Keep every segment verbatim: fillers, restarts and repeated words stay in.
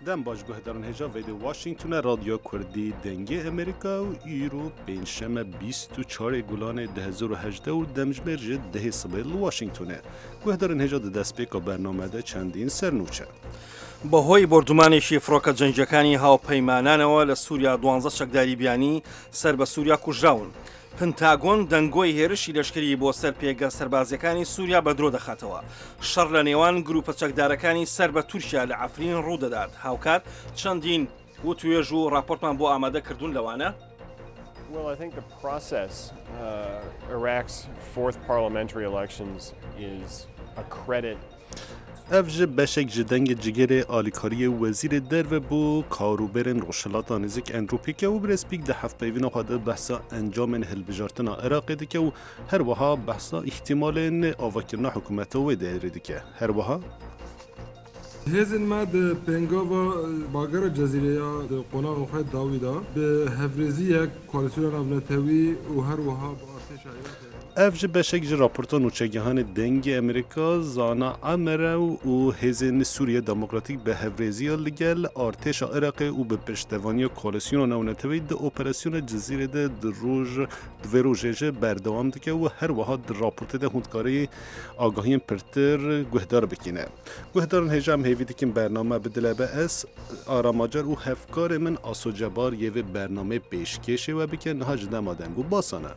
دم باش گهدارن هجا ویدی واشنگتون رادیو کردی دنگی امریکا و ایرو پنجشنبه بیست و چهار گلان دو هزار و هجده و دمجمر جد ده صبح واشنگتونه گهدارن هجا دست پیکا برنامه ده چندین سرنوچه بەهۆی بردومانێکی فڕۆکە جەنگیەکانی هاوپەیمانانەوە لە سووریا دوانزە چەکداری بیانی سەر بە سووریا کوژراون. پنتاگۆن دەنگۆی هێرشی لەشکری بۆ سەر پێگە سەربازیەکانی سووریا بە درۆ دەخاتەوە. شەڕ لە نێوان گروپە چەکدارەکانی سەر بە تورکیا لە عەفرین ڕوودەدات. هاوکات چەندین وتوێژ و راپۆرتمان بۆ ئامادە کردوون لەوانە. Well, I think the process, uh, Iraq's fourth parliamentary elections is a credit. افج بشک جدنگ جگر آلیکاری وزیر در بو کاروبرن روشلات آنیزک اندروپیکه و برسپیک ده هفت پیوین آخاده بحثا انجام هل بجارتنا عراقی دیگه و هر وها بحثا احتمال آواکرنا حکومت و دایره دیگه هر وها هزن ما ده پنگاوا باگر جزیره یا ده قناق خود داویدا به هفرزی یک کوالسیون نبنتوی و هر وها با ارتش عراق افج بشک ج راپورتان و چگهان دنگ امریکا زانا امره و هزن سوریه دموکراتیک به هفرزی لگل ارتش عراق و به پشتوانی کوالسیون نونتوی ده اپراسیون جزیره ده روز دو روزه بردوام دکه و هر وها در راپورت ده هندکاری آگاهی پرتر گهدار بکینه گهدارن هجام هیویدی که برنامه بدله به اس آراماجر و هفکار من آسو جبار یه برنامه پیشکشه و بکن هاج دمادنگو باسانه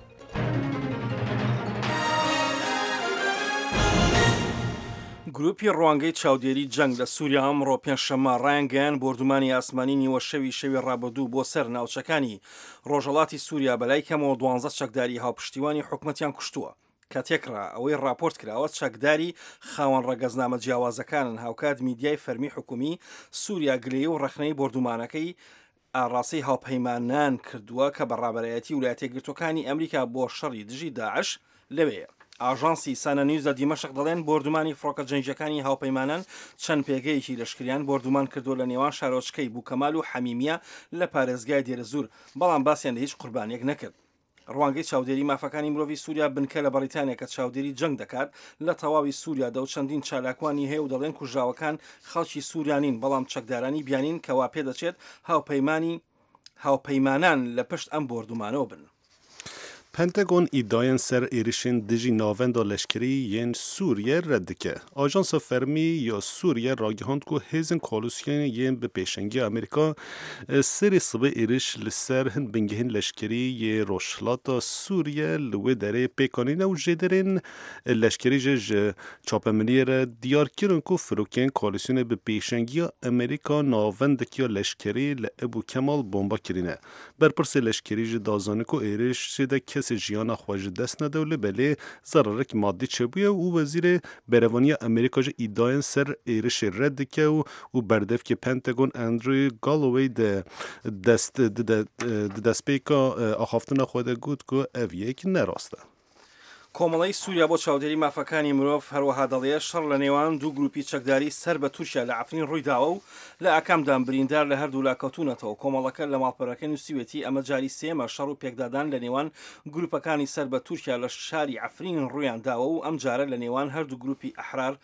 گروپی ڕوانگەی چاودێری جەنگ لە سووریا ئەمڕۆ پێنجشەممە ڕایانگەیان بردومانی ئاسمانی نیوە شەوی شەوی ڕابردوو بۆ سەر ناوچەکانی ڕۆژهەڵاتی سووریا بەلای کەمەوە دوانزە چەکداری هاوپشتیوانی حکومەتیان کوشتووە کە تێکرا ئەوەی راپۆرت کراوە چەکداری خاوەن ڕەگەزنامە جیاوازەکانن هاوکات میدیای فەرمی حکومی سووریا گلەیی و ڕەخنەی بردومانەکەی ئاڕاسەی هاوپەیمانان کردووە کە بەڕابەرایەتی ویلایەتە یەکگرتووەکانی ئەمریکا بۆ شەڕی دژی داعش لەوەیە. ئاژانسی سانە نیوزە دیمەشق دەڵێن بردومانی فڕۆکە جەنگیەکانی هاوپەیمانان چەند پێگەیەکی لەشکریان بردومان کردو لە نێوان شارۆچکەی بووکەمال و حەمیمیە لە پارێزگای دێرەزور بەڵام باسییان لە هیچ قوربانیەک نەکرد. ڕوانگەی چاودێری مافەکانی مرۆڤی سووریا بنکە لە بەریتانیا کە چاودێری جەنگ دەکات لە تەواوی سووریا و چەندین چالاکوانی هەیە و دەڵێن کوژراوەکان خەڵکی سووریانین بەڵام چەکدارانی بیانین کەوا پێ دەچێت هاوپەیمانی هاوپەیمانان لە پشت ئەم بردومانەوە بن. پنتاگون ایداین سر ایریشن دژی ناوند لشکری ین سوریه رد که آژانس فرمی یا سوریه راگهاند کو هزن کالوسیان ین به پیشنگی امریکا سری صبح ایریش لسر هند بنگهن لشکری ی روشلات سوریه لوی دره پیکانین و جدرین لشکری ج چاپمنیر دیار کردن کو فروکین کالوسیان به پیشنگی امریکا ناوند کیا لشکری لابو کمال بمب کرینه برپرس لشکری ج دازانه کو ایریش شده سجیان خواج دست نده و بله ضررک مادی چه بویه و وزیر بروانی امریکا جه ایداین سر ایرش رد که و بردف که پنتاگون اندروی گالوی ده دست دست پیکا آخافتن خود گود که اویه که نراسته. کۆمەڵی سووریا بۆ چاودێری مافەکانی مرۆڤ هەروەها دەڵێ شەڕ لە نێوان دوو گروپی چەکداری سەر بە تورکیا لە عەفرین ڕوویداوە و لە ئاکامدان بریندار لە هەردوو لاکەوتونەتەوە کۆمەڵەکە لە ماڵپەڕەکە نووسیوێتی ئەمە جاری سێمە شەڕ و پێکدادان لە نێوان گروپەکانی سەر بە تورکیا لە شاری عەفرین ڕوویان داوە و ئەم جارە لە نێوان هەردوو گروپی ئەحرار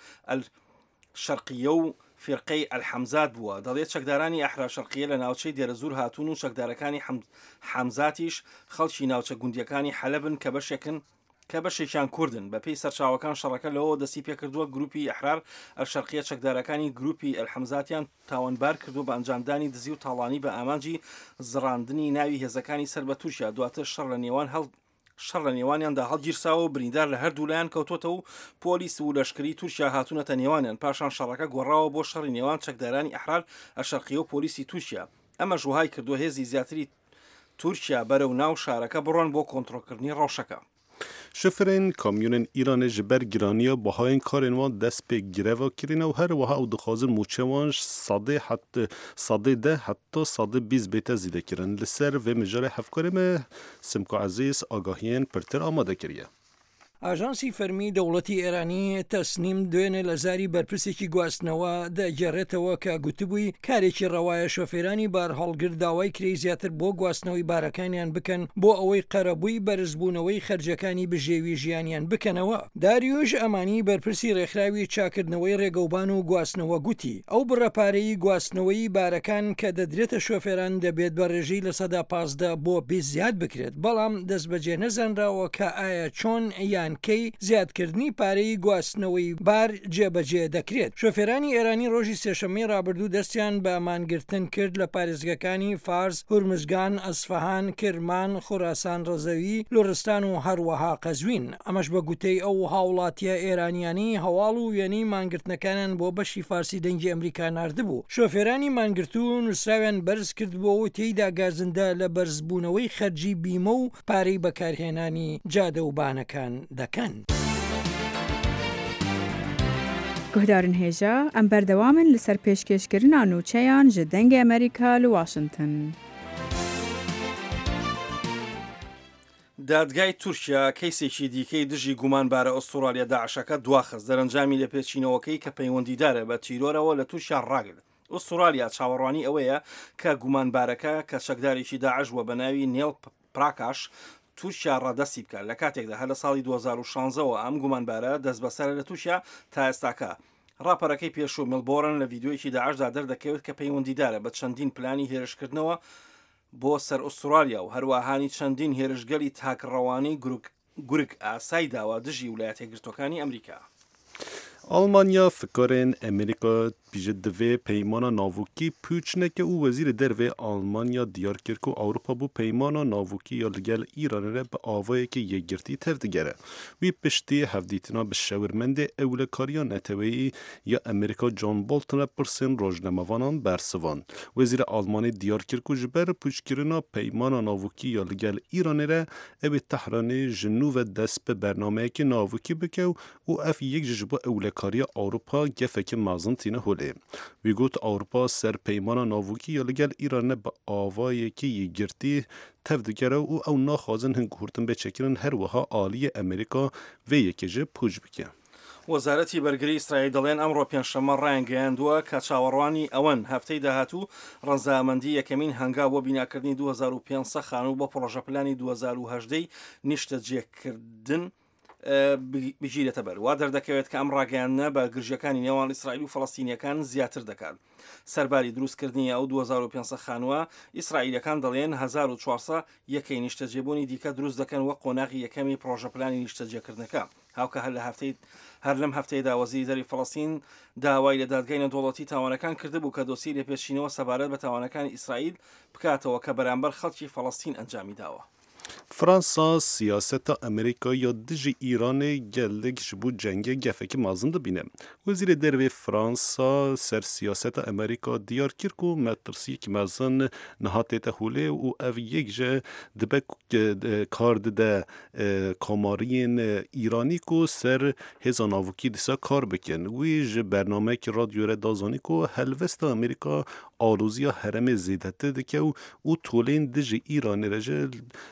شەرقیە و فرقەی ئەلحەمزات بووە دەڵێت چەکدارانی ئەحرار شەرقیە لە ناوچەی دێرەزور هاتوون و چەکدارەکانی حەمزاتیش خەڵکی ناوچە گوندیەکانی حەلەبن کە بەشێکن کە بەشێکیان کوردن بە پێی سەرچاوەکان شەڕەکە لەوە دەستی پێکردووە گروپی ئەحرار ئەلشەرقیە چەکدارەکانی گروپی ئەلحەمزاتیان تاوانبار کردو بە ئەنجامدانی دزی و تاڵانی بە ئامانجی زڕاندنی ناوی هێزەکانی سەر بە تورکیا دواتر شەڕ لە نێوان هەڵ شەڕ لە نێوانیاندا هەڵگیرساوە و بریندار لە هەردوو لایەن کەوتوتە و پۆلیس و لەشکری تورکیا هاتوونەتە نێوانیان پاشان شەڕەکە گۆڕاوە بۆ شەڕی نێوان چەکدارانی ئەحرار ئەلشەرقیە و پۆلیسی تورکیا ئەمە ژوهای کردووە هێزی زیاتری تورکیا بەرەو ناو شارەکە بڕۆن بۆ کۆنتڕۆلکردنی ڕەوشەکە. شفرین کامیون ایران جبر گرانیا بهای این کارن وان دست به گروا کرین و هر وها او دخوازن موچوانش صده حتی صده ده حتی صده بیز بیت زیده کرن لسر و مجاره هفکارم سمکو عزیز آگاهین پرتر آماده کریه. ئاژانسی فەرمی دەوڵەتی ئێرانی تەسنیم دوێنێ لە زاری بەرپرسێکی گواستنەوە دەگەڕێتەوە کە گوتبووی کارێکی ڕەوایە شۆفێرانی بار هەڵگر داوای کری زیاتر بۆ گواستنەوەی بارەکانیان بکەن بۆ ئەوەی قەرەبووی بەرزبوونەوەی خەرجەکانی بژێوی ژیانیان بکەنەوە. داریوش ئەمانی بەرپرسی ڕێکخراوی چاکردنەوەی ڕێگەوبان و گواستنەوە گوتی ئەو بڕەپارەی گواستنەوەی بارەکان کە دەدرێتە شۆفێران دەبێت بە ڕێژەی لە سەدا پازدە بۆ بیست زیاد بکرێت، بەڵام دەست بەجێ نەزانراوە کە ئایا چۆن یان کەی زیادکردنی پارەی گواستنەوەی بار جێبەجێ دەکرێت. شۆفێرانی ئێرانی ڕۆژی سێشەمەی ڕابردوو دەستیان بە ئامانگرتن کرد لە پارێزگەکانی فارس، هورمزگان، ئەسفەهان، کرمان، خوراسان ڕەزەوی، لوڕستان و هەروەها قەزوین. ئەمەش بە گوتەی ئەو هاوڵاتیە ئێرانیانی هەواڵ و وێنەی مانگرتنەکانیان بۆ بەشی فارسی دەنگی ئەمریکا ناردبوو. شۆفێرانی مانگرتوو نووسراویان بەرز کردبووە و تێیدا گازندە لە بەرزبوونەوەی خەرجی بیمە و پارەی بەکارهێنانی جادە و بانەکان دەکەن. گوهدارن هێژە ئەم بەردەوامن لەسەر پێشکەشکردنا نووچەیان ji dengê ئەمریکا li Washington. دادگای تورکیا کەیسێکی دیکەی دژی گومانبارە ئوسترالیا داعشەکە دواخست دەرەنجامی لە پێچینەوەکەی کە پەیوەندیدارە بە تیرۆرەوە لە تووشیا ڕاگرت. ئوسترالیا چاوەڕوانی ئەوەیە کە گومانبارەکە کە چەکدارێکی داعش وە بە ناوی نێڵ پراکاش تووشیا ڕادەستی بکات لە کاتێکدا هە لە ساڵی دوو هەزار و شانزەوە ئەم گومانبارە دەست بەسەر لە تووشیا تا ئێستاکە. ڕاپەرەکەی پێشوو ملبۆرن لە ڤیددیۆیەکی داعشدا دەردەکەوێت کە پەیوەندیدارە بە چەندین پلانی هێرشکردنەوە بۆ سەر ئوسترالیا و هەروەهانی چەندین هێرشگەلی تاکڕەوانی گورگ ئاسای داوا دژی ویلایەتە یەکگرتووەکانی ئەمریکا. ئەڵمانیا فکرێن ئەمریکا پیژە divê peymana navûkî pûçneke û wezîrê dervê Almanya diyar kir ku Ewropa bû peymana navûkî ya li gel Îranê re bi avayekî yekgirtî tev digere. Wî piştî hevdîtina bi şewirmendê ewlekariya neteweyî ya Amerîka John Bolton re pirsên rojnamevanan bersivan. Wezîrê Almanî diyar kir ku ji ber pûçkirina peymana navûkî ya li gel Îranê re ew ê Tehranê ji nû ve dest bi bernameyekî navûkî bike û ev yek ji bo ewlekariya Ewropa gefekî mezin tîne holê. Wî got Ewropa ser peymana navûkî ya li gel Îranê bi avayekî yekgirtî tev digere û ew naxwazin hin hurtin bê çekirin her wiha aliyê Amerîka vê yekê jî pûç bike. وەزارەتی بەرگری ئیسرائیل دەڵێن ئەمڕۆ پێنجشەممە ڕایانگەیاندووە کە چاوەڕوانی ئەوەن هەفتەی داهاتوو ڕەنزامەندی یەکەمین هەنگاو بۆ بیناکردنی دوو هەزار و پێنجسەد خانوو بۆ پڕۆژە پلانی دوو هەزار و هەژدەی نیشتەجێکردن بگیرێتە بەر. وا دەردەکەوێت کە ئەم ڕاگەیاندنە بە گرژەکانی نێوان ئیسرائیل و فەڵەستینیەکان زیاتر دەکات. سەرباری دروستکردنی ئەو دوو هەزار و پێنجسەد خانووە ئیسرائیلەکان دەڵێن هەزار و چوارسەد یەکەی نیشتەجێبوونی دیکە دروست دەکەن وە قۆناغی یەکەمی پڕۆژە پلانی نیشتەجێکردنەکە. هاوکە هەر لە هەفتەی هەر لەم هەفتەیەدا وەزیری دەری فەڵەستین داوای لە دادگای نەدوڵەتی تاوانەکان کردبوو کە دۆسی لە پێشینەوە سەبارەت بە تاوانەکانی ئیسرائیل بکاتەوە کە بەرامبەر خەڵکی فەڵەستین ئەنجامی داوە. Fransa siyaseta Amerîka ya dijî Îranê gelek ji bo cengê gefekî mezin dibîne. Wezîrê dervê Fransa ser siyaseta Amerîka diyar kir ku me tirsiyekî mezin niha tête holê û ev yek ji dibe kar dide komariyên Îranî ku ser hêza navûkî dîsa kar bikin. Wî ji bernameyekî radyo re da zanî ku helvesta Amerîka alûziya heremê zêdetir dike û tolên dijî Îranê re ji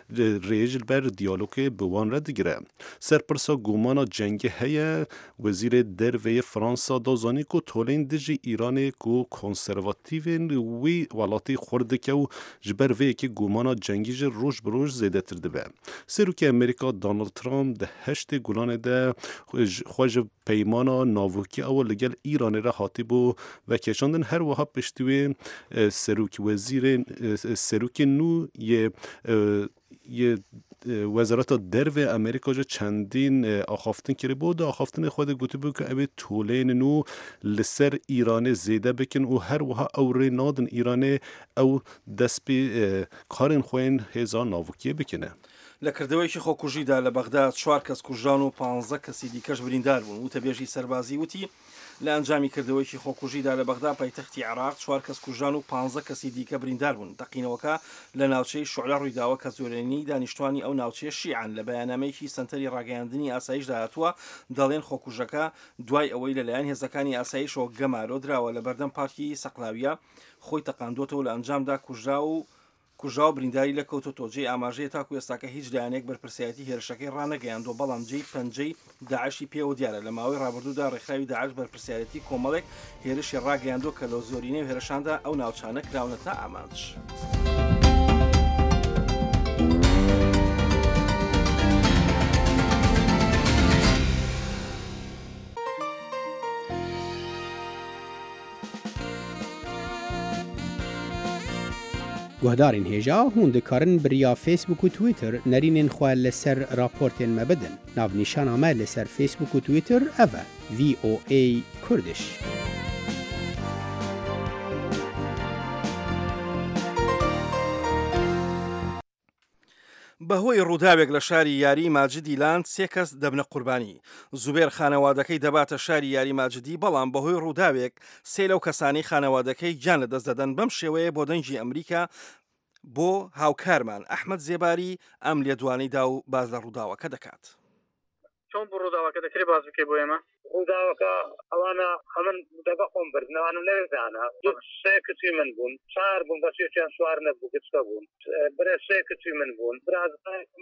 rêj ber diyalogê bi wan re digire. Serpirsa gomana cengê heye wezîrê derveyê Fransa da zanî ku tolên dijî Îranê ku konservatîvên wî welatî xwar dike û ji ber vê yekê gomana cengî ji roj bi roj zêdetir dibe. Serokê Amerîka Donald Trump di heştê Gulanê de xwe ji peymana navûkî ew li gel Îranê re hatîbû vekeşandin her wiha piştî wê serokî wezîrên serokê nû yê yê wezareta dervê Amerîka ji çendîn axaftin kiribû da axaftinê xwe de gotibû ku ew ê tolên nû li ser Îranê zêde bikin û her wiha ew rê nadin Îranê ew dest pê karên xwe yên hêza navûkiyê bikine. لە کردەوەیکی خۆکوژیدا لە بەغداد چوار کەس کوژان و پانزە کەسی دیکەش بریندار بوون. وتەبێژی سەربازی وتی لە ئەنجامی کردەوەیکی خۆکوژیدا لە بەغدا پایتەختی عێراق چوار کەس کوژان و پانزە کەسی دیکە بریندار بوون. تەقینەوەکە لە ناوچەی شوعلە ڕوویداوە کە زۆرینەی دانیشتوانی ئەو ناوچەیە شیعان. لە بەیاننامەیەکی سنتەری ڕاگەیاندنی ئاسایش داهاتووە دەڵێن خۆکوژەکە دوای ئەوەی لەلایەن هێزەکانی ئاسایشەوە گەمارۆ دراوە لە بەردەم پارکی سەقلاویە خۆی تەقاندوتەوە لە ئەنجامدا کوژرا و کوژا و برینداری لە کەوتە تۆجێ ئاماژەیە تاکو ئێستاکە هیچ لایەنێک بەرپرسایەتی هێرشەکەی ڕانەگەیاندوە بەڵام جێی پەنجەی داعشی پێوە دیارە لە ماوەی ڕابردوودا ڕێکخراوی داعش بەرپرسیارەتی کۆمەڵێک هێرشی ڕاگەیاندوە کە لە زۆرینەی هێرشاندا ئەو ناوچانە کراونە تا ئامانج. گهدارین هێژا هون دikarin biriya Facebook û Twitter nerînên xwe li ser raportên me bidin. Navnîşana me li ser Facebook û Twitter ev e V O A Kurdish. بەهۆی ڕووداوێک لە شاری یاری ماجدی لاند سێ کەس دەبنە قوربانی. زوبێر خانەوادەکەی دەباتە شاری یاری ماجدی بەڵام بەهۆی ڕووداوێک سێ لەو کەسانی خانەوادەکەی گیان لەدەست دەدەن. بەم شێوەیە بۆ دەنگی ئەمریکا بۆ هاوکارمان ئەحمەد زێباری ئەم لێدوانەیدا و باز لە ڕووداوەکە دەکات. چۆن بۆ ڕووداوەکە دەکرێت باز بکەی بۆ ئێمە؟ ڕووداوەکە ئەوانە هەمن دەبە خۆم بردنەوانم لەوێدانە سێ کچی من بوون چار بوون بەسێکیان سوار نەبوو کچکە بوون برێ سێ کچی من بوون براز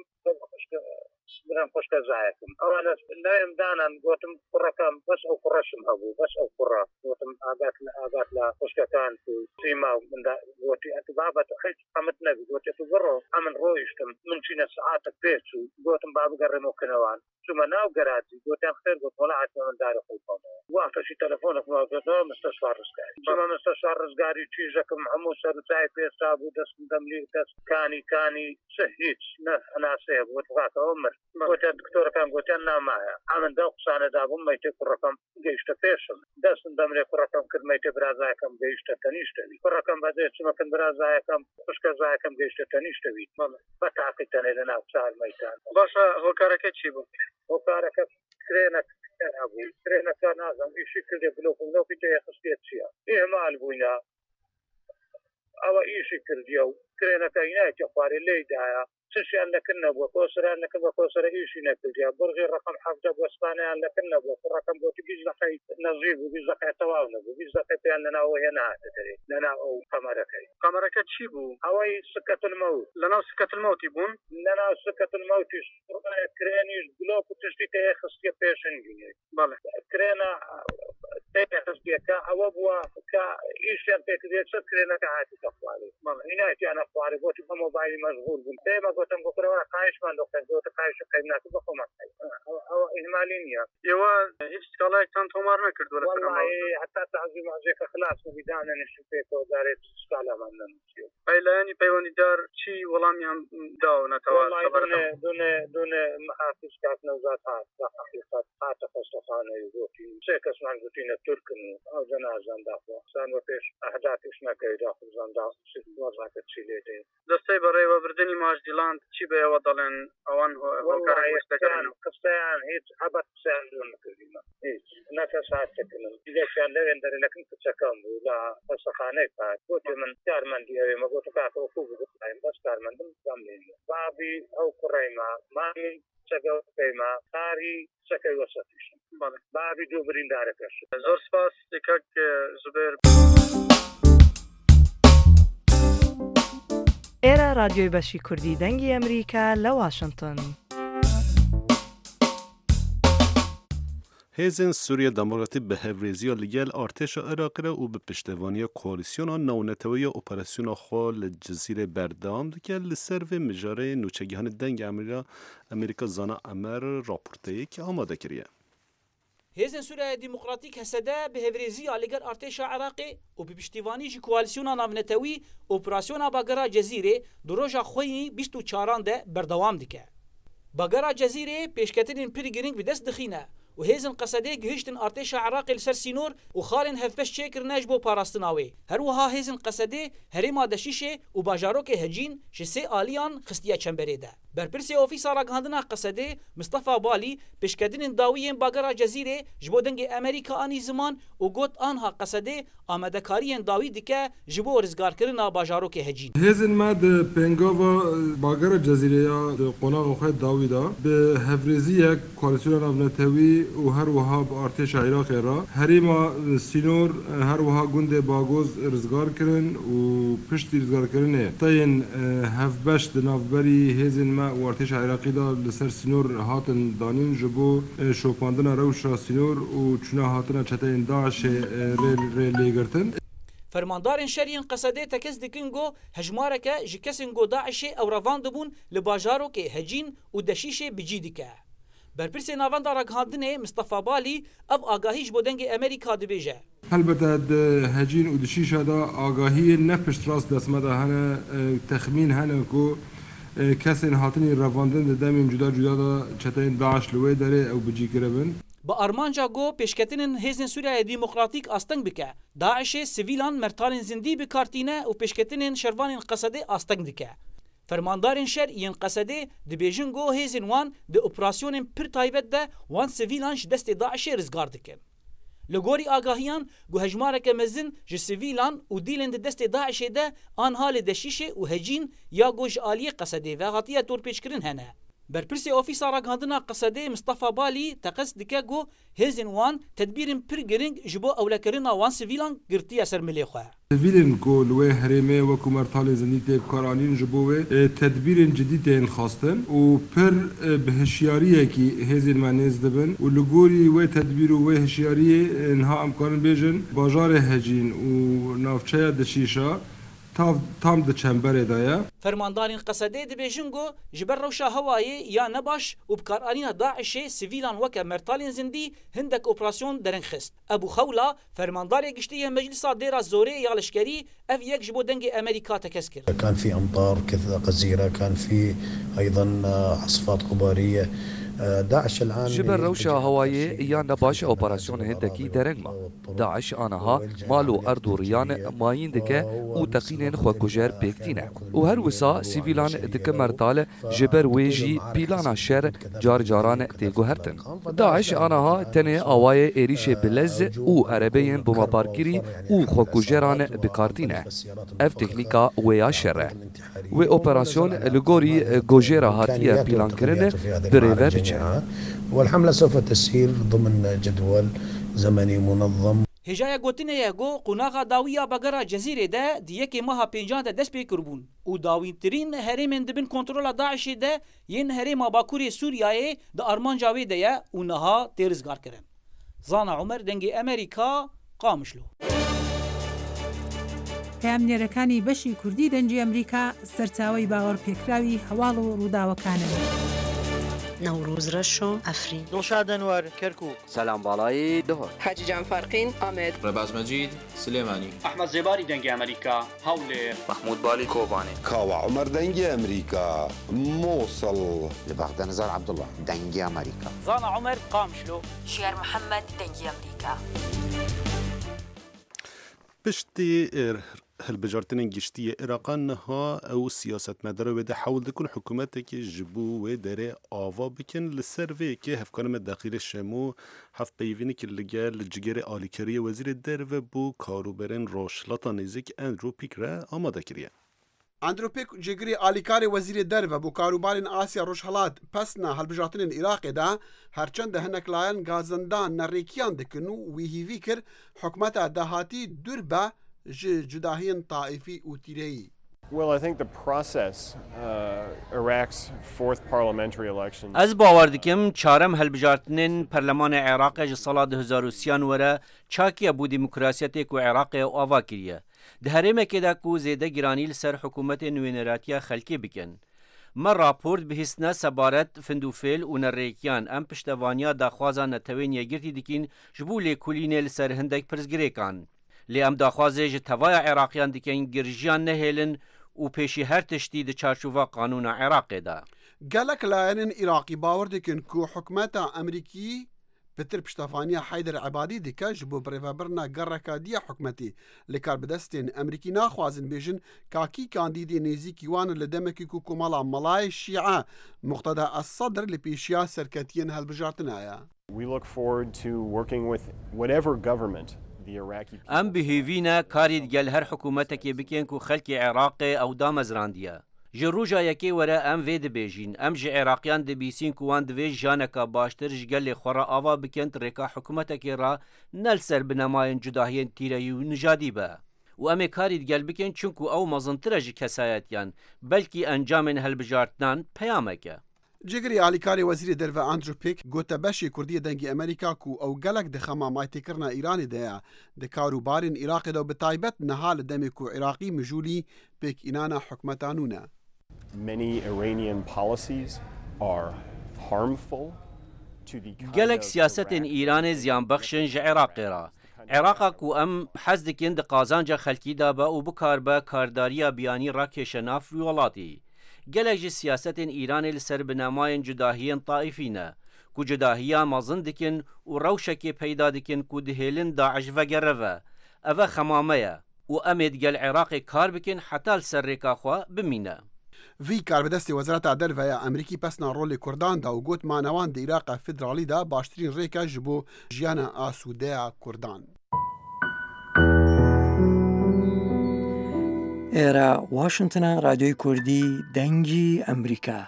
برام خۆشکە زایەکم ئەوانە لەوێم دانان گوتم کوڕەکەم بەس ئەو کوڕەشم هەبوو بەس ئەو کوڕە گوتم ئاگات لە ئاگات لە خوشکەکان و سیما و مندا گوتی ئەت بابەت هیچ ئەمت نەبی گوتی تو بڕۆ ئەمن ڕۆیشتم من چینە سعاتە پێچ و گوتم با بگەڕێمەوە کنەوان چوومە ناو گەراجی گوتیان خێر گوت وەڵا عاتمە من دارە خۆڵپەمەوە واتەشی تەلەفۆنێکمەوە مستەشفا ڕزگاری چوومە مستەشفا ڕزگاری چیژەکەم هەموو سەرچای پێستا بوو دەستم دەملی دەست کانی کانی چ هیچ نەناسەیە بوت واتەوە مرد گوتیان دکتۆرەکان گوتیان نامایە ئەمن دە قسانەدا بووم مەیتێ کوڕەکەم گەیشتە پێشم دەستم دەمرێ کوڕەکەم کرد مەیتێ برازایەکەم گەیشتە تەنیشتەوی کوڕەکەم بەدێ چمەکەن برازایەکەم خوشکە زایەکەم گەیشتە تەنیشتەوی بە تاقی تەنێ لە ناو چار مەیدان. باشە هۆکارەکە چی بوو؟ هۆکارەکە کرێنە هەبوو کرێنەکە نازەم ئیشی کردێ بلۆک بلۆکی تێ خستێت چییە ئێمال بووینە ئەوە ئیشی کردیە و کرێنەکە هینایەتی خوارێ لێدایە چشیان لەکن نەبووە کۆسران نەکە بە کۆسرە ئیشی نەکردیا بڕغی ڕقم حەفدە بۆسپانیان لەکن نەبووە کوڕەکەم بۆتی بیست دقەی نەزیب و بیست دقەی تەواو نەبوو بیست دقەی پێیان لەناوە هێ نهاتە دەرێ لەناو ئەو قەمەرەکەی. قەمەرەکە چی بوو؟ ئەوەی سکەت المەوت لەناو سکەت المەوتی بوون لەناو سکەت المەوتیش کرێنیش بلۆک و تشتی تێ خستیە پێشنگی بەڵێ کرێنە تێ خستیەکە ئەوە بووە کە ئیشیان پێکردێت چەند کرێنەکە هاتی تەخوارێ بەڵێ هینایەتیانە خوارێ بۆتی بە مۆبایلی مەشغول بوون پێمە گوتم بۆکرەوە قایشمان دۆکەن گوتە قایشە قەیمناکە بە خۆمان ئەوە ئیهمالی نییە. ئێوە هیچ سکاڵایەکتان تۆمار نەکردووە وەڵڵاهی هەتا تەعزیە مەعجێکە خلاص و بیدانە نشت پێکەوە دارێت سکاڵامان نەنووسیوە. پەیلایانی پەیوەندیدار چی وەڵامیان داونەتەوە؟ دونێ دونێ محافظ کات نەوزات هات بە حەقیقەت هاتە خۆستەخانەی گوتی سێ کەسمان گوتینە تورکن و ئەو جەنازەم داخوا سان بە پێش ئەهدافیش نەکەی داخوزاندا وەزاکە چی لێ دێ دەستەی بەڕێوەبردننی ماژدیلاند چی بەیەوە دەڵێن ئەوان هۆکارەکەیان قسەیان هیچ حەبەت قسەیان دوون نەکردیمە هیچ نەکە ساعتەکەنم دیگەشیان لەوێن دەرێنەکەم کچەکەم بوو لە قسەخانەی پات گوتی من کارمەندی ئەوێ مە گوتە کاکەوە خوب بگوتایم بەس کارمەندم بام لێنە بابی ئەو کوڕەیما مامی چەگەوتەیما کاری چەکەی وەسەتیشم بابی دوو بریندارەکەش. زۆر سپاس کاک زوبێر. ئێرە رادیۆی بەشی کوردی دەنگی ئەمریکا لە واشنگتن. هێزن سووریا دموکراتیک بە هەڤرێزیە لەگەل ئارتێشە عێراقیدا و بە پشتیوانیە کۆلیسیۆنا ناونەتەوەیە ئۆپەراسیۆنا خۆ لە جزیرە بەردەوام دکە لەسەر vê mijareyê nûçegihana dengê Amêrika Amêrika zana Emer raporteyekî amade kiriye. هێزن سووریا دیموکراتیک هەسەدا بە هەڤرێزیە لەگەر ئارتێشە عێراقی و بە پشتیوانیژی کۆلیسیۆنا ناونەتەوی ئۆپەراسیۆنا باگەرا جەزیرێ دو ڕۆژا خۆی بیست و چاران de بەردەوام dike. باگەرا جەزیرێ پێشکەتنên pir giring bi dest dixîne و هێزن قەسەدێ گەهشتن ئارتێشە عێراقی لەسەر سینۆر و خاڵên hevpeş çêkirine ji bo parastina wê. Herwiha hêzin qesedê herêma deşîşê û bajarokê hecîn ji sê aliyan xistiye çemberê de. برپرسی ئۆفیسا ڕاگەاندنا قەسەدێ مستەفا بالی پێشکەدنên dawiyên bagera Cezîrê ji bo dengê Amerîka anî ziman û got anha qesedê amadekariyên dawî dike ji bo rizgarkirina bajarokê hecîn. Hêzên me di pengava bagera Cezîreya di qonaxa xwe dawî da bi hevrêziyek koalîsyona navnetewî û her wiha bi artêşa Iraqê ra herêma Sînor her wiha gundê Bagoz rizgar kirin û piştî rizgarkirinê teyên hevbeş di navberî hêzên me û artêşa Iraqî da li ser Sînor hatin danîn ji bo şopandina rewşa Sînor û çûna hatina çeteyên Daişê rê lêgirtin. Fermandarên şeriyên qesedê tekez dikin got hejmareke ji kesên got Daişê ew revan dibûn li bajarokê hecîn û deşîşê bicî dike. Berpirsê navenda ragihandinê Mistefa Balî ev agahî ji bo dengê Amerîka dibêje. Helbete di hecîn û di şîşa da agahiyên ne piştrast destme de hene texmîn hene ku kesên hatinî revandin di demên cuda cuda da çeteyên Daeş li wê derê ew bicî kiribin. Bi armanca got pêşketinên Hêzên Sûriyayê Dîmokratîk asteng bike. Daişê sivîlan mertalên zindî bikartîne û pêşketinên şervanên qesedê asteng dike. Fermandarên şer yên qesedê dibêjin got hêzên wan di operasyonên pir taybet de wan sivîlan ji destê Daişê rizgar dikin. Li gorî agahiyan got hejmareke mezin ji sivîlan û dîlên di destê Daişê de anha li deşîşê û hecîn ya got ji aliyê qesedê ve hatiye torpêçkirin hene. Berpirsê Ofîsa Ragihandina Qesedê Mistefa Balî teqez dike got hêzên wan tedbîrên pir giring ji bo ewlekirina wan sivîlan girtiye ser milê xwe. Sivîlên ku li wê herêmê wekû mertalê zindî tê bikaranîn ji bo wê tedbîrên cidî tên xastin û pir bi hişyariyekî hêzên me nêz dibin û li gorî wê tedbîr û wê hişyariyê niha em karin bêjin bajarê hecîn û navçeya dişîşa tam di çemberê de ye. Fermandarên qesedê dibêjin got ji ber rewşa hewayê ya nebaş û bikaranîna Daişê sivîlan weke mertalên zindî hindek operasyon dereng xist. Ebu Xewla fermandarê giştî Meclisa Dêra Zorê ya leşkerî ev yek ji bo dengê Amerîka tekez kir. كان في أمطار كثيرة غزيرة كان في أيضا عاصفات غبارية. ji ber rewşa hewayê ya nebaş operasyona hindekî dereng ma. Daeş anaha mal û erd û riyan mayîn dike û teqînên xwekujer pêktîne. û her wisa sivîlan dike mertal ji ber wê jî pîlana şer car caran têguhertin. Daeş anaha tenê awayê êrişê bilez û erebeyên bomabargirî û xwekujeran bikartîne. Ev teknîka wê ya şer e. Wê operasyon li gorî gojêra hatiye pîlankirin birêve biçe. والحملة سوف تسير ضمن جدول زمني منظم. Hêjaya gotinê ye got qonaxa dawiya bagera Cezîrê de di yekê meha pêncan de dest pê kirbûn û dawîntirîn herêmên dibin kontrola Daişê de yên herêma Bakurê Sûriyayê di armanca wê de ye û niha tê rizgar kirin. Zana Umer dengê Amerîka Qamişlo. پامنێرەکانی بەشی کوردی دەنجی ئەمریکا سەرچاوەی باوەڕپێکراوی هەواڵ و ڕووداوەکانن. نوروز رشو افرین دلشاد انور کرکوک سلام بالایی دهر حاجی جان فارقین آمد رباز مجید سلیمانی احمد زباری دنگ امریکا حوله محمود بالی کوبانی کاوا عمر دنگ امریکا موصل لبغداد نزار عبدالله دنگ امریکا زانا عمر قامشلو شير محمد دنگ امریکا پشتی هەلبژارتنên giştî Iraqan niha ew siyasetmedara wê de hewl dikin hikûmetekê ji bo wê derê ava bikin li ser vêkê hevkarê me Daqîrê Şemû hevpeyvînekî li gel li cigerê alîkariya Wezîrê Derve bû karûberên rojhilata nêzik Andrew Pik re amade kiriye. Andrew Pik cigerê alîkarê Wezîrê Derve bû karûbarên Asya Rojhilat pesna helbijartinên Iraqê de herçend de hinek layan gazendan nerêkiyan dikin û wî hîvî kir hikûmeta dahatî dûr be ji cudahiyên taîfî û tîreyî. Well, I think the process, uh, Iraq's fourth parliamentary elections. Ez bawer dikim çarem helbijartinên Perlemanê Iraqê ji sala du hezar û sîyan were çakiya bû demokrasiyetê ku Iraqê ava kiriye. Di herêmekê de ku zêde giranî li ser hikûmetên wêneratiya xelkê bikin. Me raport bihîstina sebaret, findûfêl û nerêkiyan em piştevaniya daxwaza netewên yekgirtî dikin ji bo lêkolînê li ser hindek pirsgirêkan. Lê em daxwazê ji tevaya Iraqiyan dikin girjiyan nehêlin û pêşî her tiştî di çarçûva qanûna Iraqê de. Gelek layanên Iraqî bawer dikin ku hikûmeta Amerîkî پتر پشتافانیا حیدر عبادی دیکە ji bo birêvebirina gereka diya hikûmetê li karbidestên Emerîkî naxwazin bêjin kakî kandîdê nêzîkî wan li demekî ku komala Malayê Şîa Muqtada Es-Sedr li pêşiya serketiyên hilbijartina ye. We look forward to working with whatever government the Iraqi people. ام بهیوینه کاری دگل هر حکومتکی بکن کو خلک عراق او دامزراندیه. جروجا یکی وره ام وید بیجین ام ج عراقیان دبیسین کوان دوی جانکا باشتر جگل خورا آوا بکند ریکا حکومتکی را نلسر بنماین جداهین تیره و نجادی به. و ام کاری دگل بکن چونکو او مزنتره جی کسایتیان بلکی انجام هلبجارتنان پیامکه. جگری علیکاری وزیر درو اندرو پیک گوته بشی کردی دنگی امریکا کو او گلک دخما مایتی کرنا ایرانی ده ده کاروبارین عراق دو بتایبت نهال دمی کو عراقی مجولی پیک اینانا حکمتانونه. Many Iranian policies are harmful to the گلک سیاست ایران زیان بخشن ج عراق را. عراق کو ام حزدکین د قازانجا خلکی دا با او بکار با کارداریا بیانی را کشناف ولاتی. گلک ج سیاست ایران لسر بنماین جداهین طائفینه. کو جداهیا مازن دکن و روشکی پیدا دکن کو دهیلن داعش و گروه. اوه خمامه و امید گل عراق کار بکن حتی لسر ریکا خوا بمینه. وی کاربدستی وزارت دروه امریکی پسنا رول کردان دا و گوت مانوان د عراق فدرالی دا باشترین ریکا جبو جیان آسوده کردان. ئێرە واشنگتنە رادیۆی کوردی دەنگی ئەمریکا.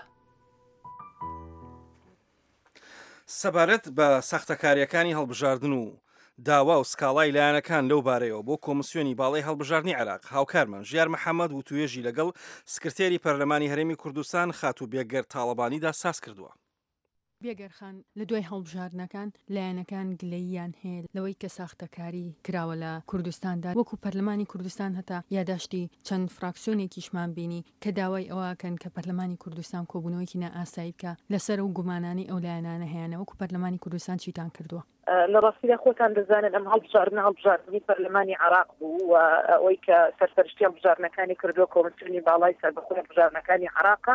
سەبارەت بە سەختەکاریەکانی هەڵبژاردن و داوا و سکاڵای لایەنەکان لەو بارەیەوە بۆ کۆمسیۆنی باڵای هەڵبژاردننی عێراق هاوکارمان ژیار محەممەد و توێژی لەگەڵ سکرتێری پەرلەمانی هەرێمی کوردستان خات و بێگەر تاڵەبانیدا ساز کردووە. بێگەرخان لە دوای هەڵبژاردنەکان لایەنەکان گلەییان هەیە لەوەی کە ساختەکاری کراوە لە کوردستاندا وەکو پەرلەمانی کوردستان هەتا یاداشتی چەند فراکسیۆنێکیشمان بینی کە داوای ئەوەکەن کە پەرلەمانی کوردستان کۆبوونەوەیکی نائاسایی بکە لەسەر و گومانانی ئەو لایەنانە هەیەە وەکو پەرلەمانی کوردستان چیتان کردووە. لە ڕاستیدا خۆتان دەزانن ئەم هەڵبژاردنە هەڵبژاردننی پەرلەمانی عێراق بوو و ئەوەی کە سەرسەرشتی هەڵبژاردنەکانی کردووە کۆمسیۆنی باڵای سەربەخۆی هەڵبژاردنەکانی عێراقە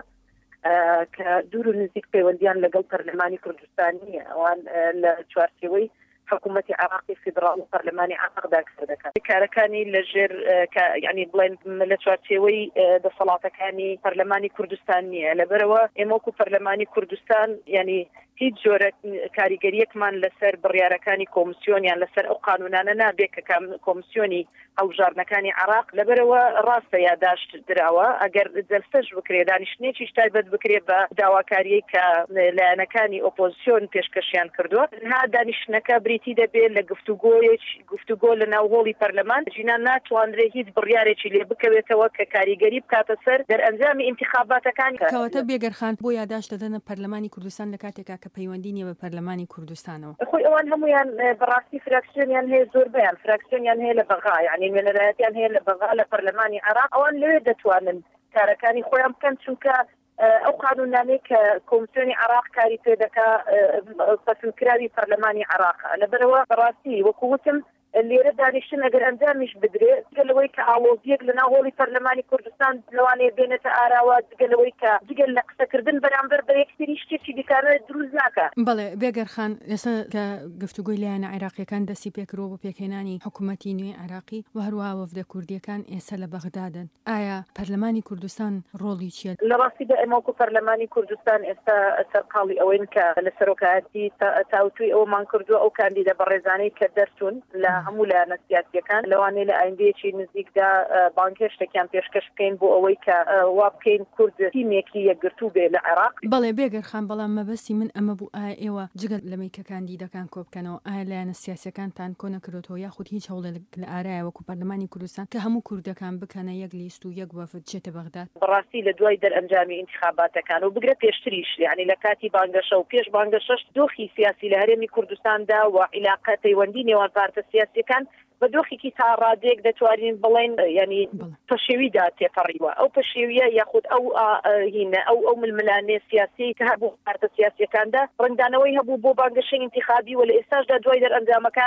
کە دوور و نزیک پەیوەندیان لەگەڵ پەرلەمانی کوردستانی ئەوان لە چوارچێوەی حکوومەتی عراقی فیدراڵ و پەرلەمانی عراقدا کار دەکات. کارەکانی لەژێر یعنی بڵێن لە چوارچێوەی دەسەڵاتەکانی پەرلەمانی کوردستان نییە لەبەرەوە ئێمە وەکو پەرلەمانی کوردستان یعنی هیچ جۆرە کاریگەریەکمان لەسەر بڕیارەکانی کۆمسیۆنیان لەسەر ئەو قانونانە نابێت کە کۆمسیۆنی هەڵبژاردنەکانی عێراق لەبەرەوە ڕاستە یاداشت دراوە ئەگەر جەلسەش بکرێ دانیشتنێکیش تایبەت بکرێ بە داواکاریەی کە لایەنەکانی ئۆپۆزیسیۆن پێشکەشیان کردووە ها دانیشتنەکە بریتی دەبێت لە گفتوگۆیەک گفتوگۆ لە ناوهۆڵی پەرلەمان ژینان ناتوانرێ هیچ بڕیارێکی لێ بکەوێتەوە کە کاریگەری بکاتە سەر دەرئەنجامی ئینتیخاباتەکانی کەواتە بێگەرخان بۆ یاداشت دەدەنە پەرلەمانی کوردستان لە کاتێکا کە پەیوەندی نیە بە پەرلەمانی کوردستانەوە خۆی ئەوان هەمویان بەڕاستی فراکسیۆنیان هەیە زۆربیان فراکسیۆنیان هەیە لە بەغا یعنی وێنەرایەتیان هەیە لە بەغا لە پەرلەمانی عێراق ئەوان لەوێ دەتوانن کارەکانی خۆیان بکەن چونکە ئەو قانونانەی کە کۆمسیۆنی عێراق کاری پێ دەکا پەسەندکراوی پەرلەمانی عێراقە لەبەرەوە بەڕاستی وەکو وتم لێرە دانیشتن ئەگەر ئەنجامیش بدرێت جگەلەوەی کە ئاڵۆزیەک لە ناوهۆڵی پەرلەمانی کوردستان لەوانەیە بێنێتە ئاراوە جگەلەوەی کە جگەل لە قسەکردن بەرامبەر بە یەکتری شتێکی دیکارە دروست ناکات. بەڵێ بێگەرخان ئێستا کە گفتوگۆی لایەنە عێراقیەکان دەستی پێکرۆ بۆ پێکهێنانی حکوومەتی نوێ عێراقی و هەروەها وەفدە کوردیەکان ئێستا لە بەغدادن ئایا پەرلەمانی کوردستان ڕۆڵی چییە؟ لە ڕاستیدا ئێمە وەکو پەرلەمانی کوردستان ئێستا سەرقاڵی ئەوەین کە لە سەرۆکایەتی تاوتوی ئەومان کردووە ئەو کاندیدە بەڕێزانەی کە دەرچوون لە هەموو لایەنە سیاسیەکان لەوانەیە لە ئایندەیەکی نزیکدا بانکێشتێکیان پێشکەش بکەین بۆ ئەوەی کە وا بکەین کورد تیمێکی یەکگرتوو بێ لە عێراق. بەڵێ بێگەرخان بەڵام مەبەستی من ئەمە بوو ئایا ئێوە جگەل لەمەی کە کاندیدەکان کۆ بکەنەوە ئایا لایەنە سیاسیەکانتان کۆ نەکردوەوە یاخود هیچ هەوڵێک لە ئارایە وەکو پەرلەمانی کوردستان کە هەموو کوردەکان بکەنە یەک لیست و یەک وەفد چێتە بەغداد؟ بەڕاستی لە دوای دەرئەنجامی ئینتیخاباتەکان و بگرە پێشتریش یعنی لە کاتی بانگەشە و پێش بانگەشەش دۆخی سیاسی لە هەرێمی کوردستاندا و عیلاقە پەیوەندی نێوان پارتە سیاسیەکان بە دۆخێکی تا ڕادێک دەتوانین بڵێن ینی پەشێویدا تێپەڕیوە ئەو پەشێویە یاخود ئەو هینە ئەو ئەو ململانێ سیاسی کە هەبوو پارتە سیاسیەکاندا ڕنگدانەوەی هەبوو بۆ بانگەشەی ئینتیخابی و لە ئێستاشدا دوای دەرئەنجامەکان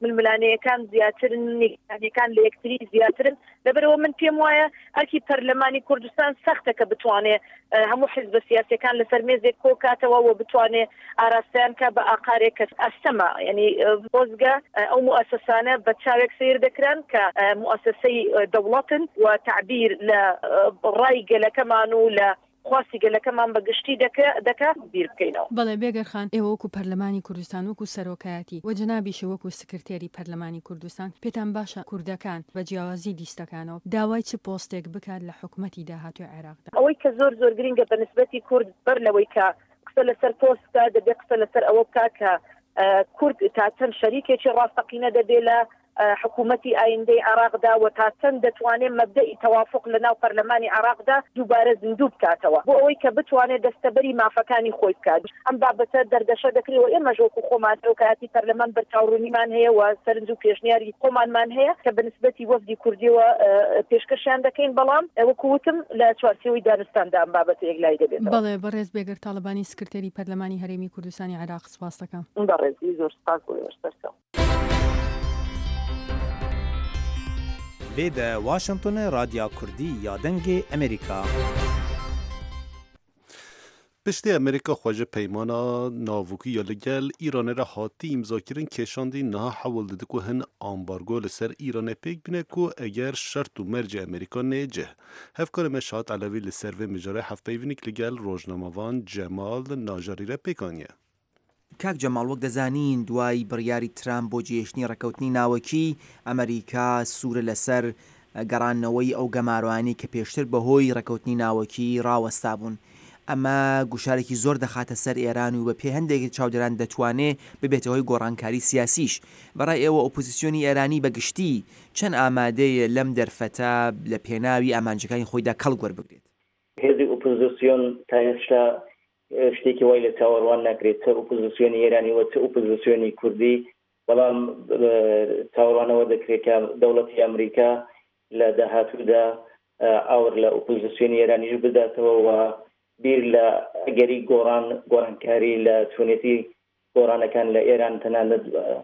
ململانەیەکان زیاترن نیگەرانیەکان لە یەکتری زیاترن لەبەرەوە من پێم وایە ئەرکی پەرلەمانی کوردستان سەختە کە بتوانێت هەموو حیزبە سیاسیەکان لەسەر مێزێک کۆکاتەوە و بتوانێت ئاراستیان کە بە ئاقارێک کە ئەستەما یعنی بۆزگە ئەو مؤسسانە بە چاوێک سیر دەکران کە مؤسسەی دەوڵەتن و تعبیر لە ڕای گەلەکەمان و لە خواستی گەلەکەمان بەگشتی دەکا بیر بکەینەوە. بەڵێ بێگەرخان ئێوە وەکو پەرلەمانی کوردستان وەکو سەرۆکایەتی و جەنابیشە وەکو سکرتێری پەرلەمانی کوردستان پێتان باشە کوردەکان بە جیاوازی لیستەکانەوە داوای چ پۆستێک بکات لە حکوومەتی داهاتوی عێراقدا؟ ئەوەی کە زۆر زۆر گرنگە بە نسبەتی کورد بەر لەوەی کە قسە لەسەر پۆستە دەبێت قسە لەسەر ئەوە بکات کە کورد تا چەند شەریکێکی ڕاستەقینە دەبێت لە حکوومەتی ئایندەی عراقدا و تا چەند دەتوانێت مەبدەئی تەوافق لە ناو پەرلەمانی عراقدا دووبارە زیندوو بکاتەوە بۆ ئەوەی کە بتوانێت دەستەبەری مافەکانی خۆی بکات. ئەم بابەتە دەردەشە دەکرێت و ئێمە ژۆک و خۆمان کاتی پەرلەمان بەرچاوڕوونیمان هەیە و سەرنج و پێشنیاری خۆمانمان هەیە کە بە نسبەتی وەفدی کوردیەوە پێشکەشیان دەکەین بەڵام وەکووتم لە چوارچێوەی دانستاندا ئەم بابەتە یەکلای دەبێت. بەڵێ بەڕێز بێگەر تاڵبانی سکرتێری پەرلەمانی هەرێمی کوردستانی عێراق سپاس دەکەم. بەڕێزی زۆر سپاس بۆ ئێوەش. وێدە واشنگتن رادیا کوردی یا دەنگی ئەمریکا. پشتی امریکا خواجه پیمانا ناوکی یا لگل ایران را هاتی امضا کردن کشاندی نه حول داده که هن آمبارگو لسر ایران پیک بینه که اگر شرط و مرج امریکا نیجه هفکار مشهات علاوی لسر و مجاره هفت پیونیک لگل روزنامه‌وان جمال ناجاری را پیکانیه. کاک جەماڵ وەک دەزانین دوای بڕیاری ترامپ بۆ جێشتنی ڕێکەوتنی ناوەکی ئەمریکا سوورە لەسەر گەڕانەوەی ئەو گەماروانی کە پێشتر بەهۆی ڕێکەوتنی ناوەکی ڕاوەستا بوون. ئەمە گوشارێکی زۆر دەخاتە سەر ئێران و بە پێ هەندێک چاودێران دەتوانێت ببێتەوەی گۆڕانکاری سیاسیش. بەڕای ئێوە ئۆپۆزیسیۆنی ئێرانی بەگشتی چەند ئامادەیە لەم دەرفەتە لە پێناوی ئامانجەکانی خۆیدا کەڵک وەربگرێت؟ هێزی ئۆپۆزیسیۆن تا ئێستا شتێکی وای لە چاوەڕوان ناکرێت چه ئۆپۆزیسیۆنی ئێرانی و چه ئۆپۆزیسیۆنی کوردی بەڵام چاوەڕوانەوە دەکرێت کە دەوڵەتی ئەمریکا لە داهاتوودا ئاور لە ئۆپۆزیسیۆنی ئێرانیش بداتەوە و بیر لە ئەگەری گۆڕان گۆڕانکاری لە چۆنێتی گۆڕانەکان لە ئێران تەنانەت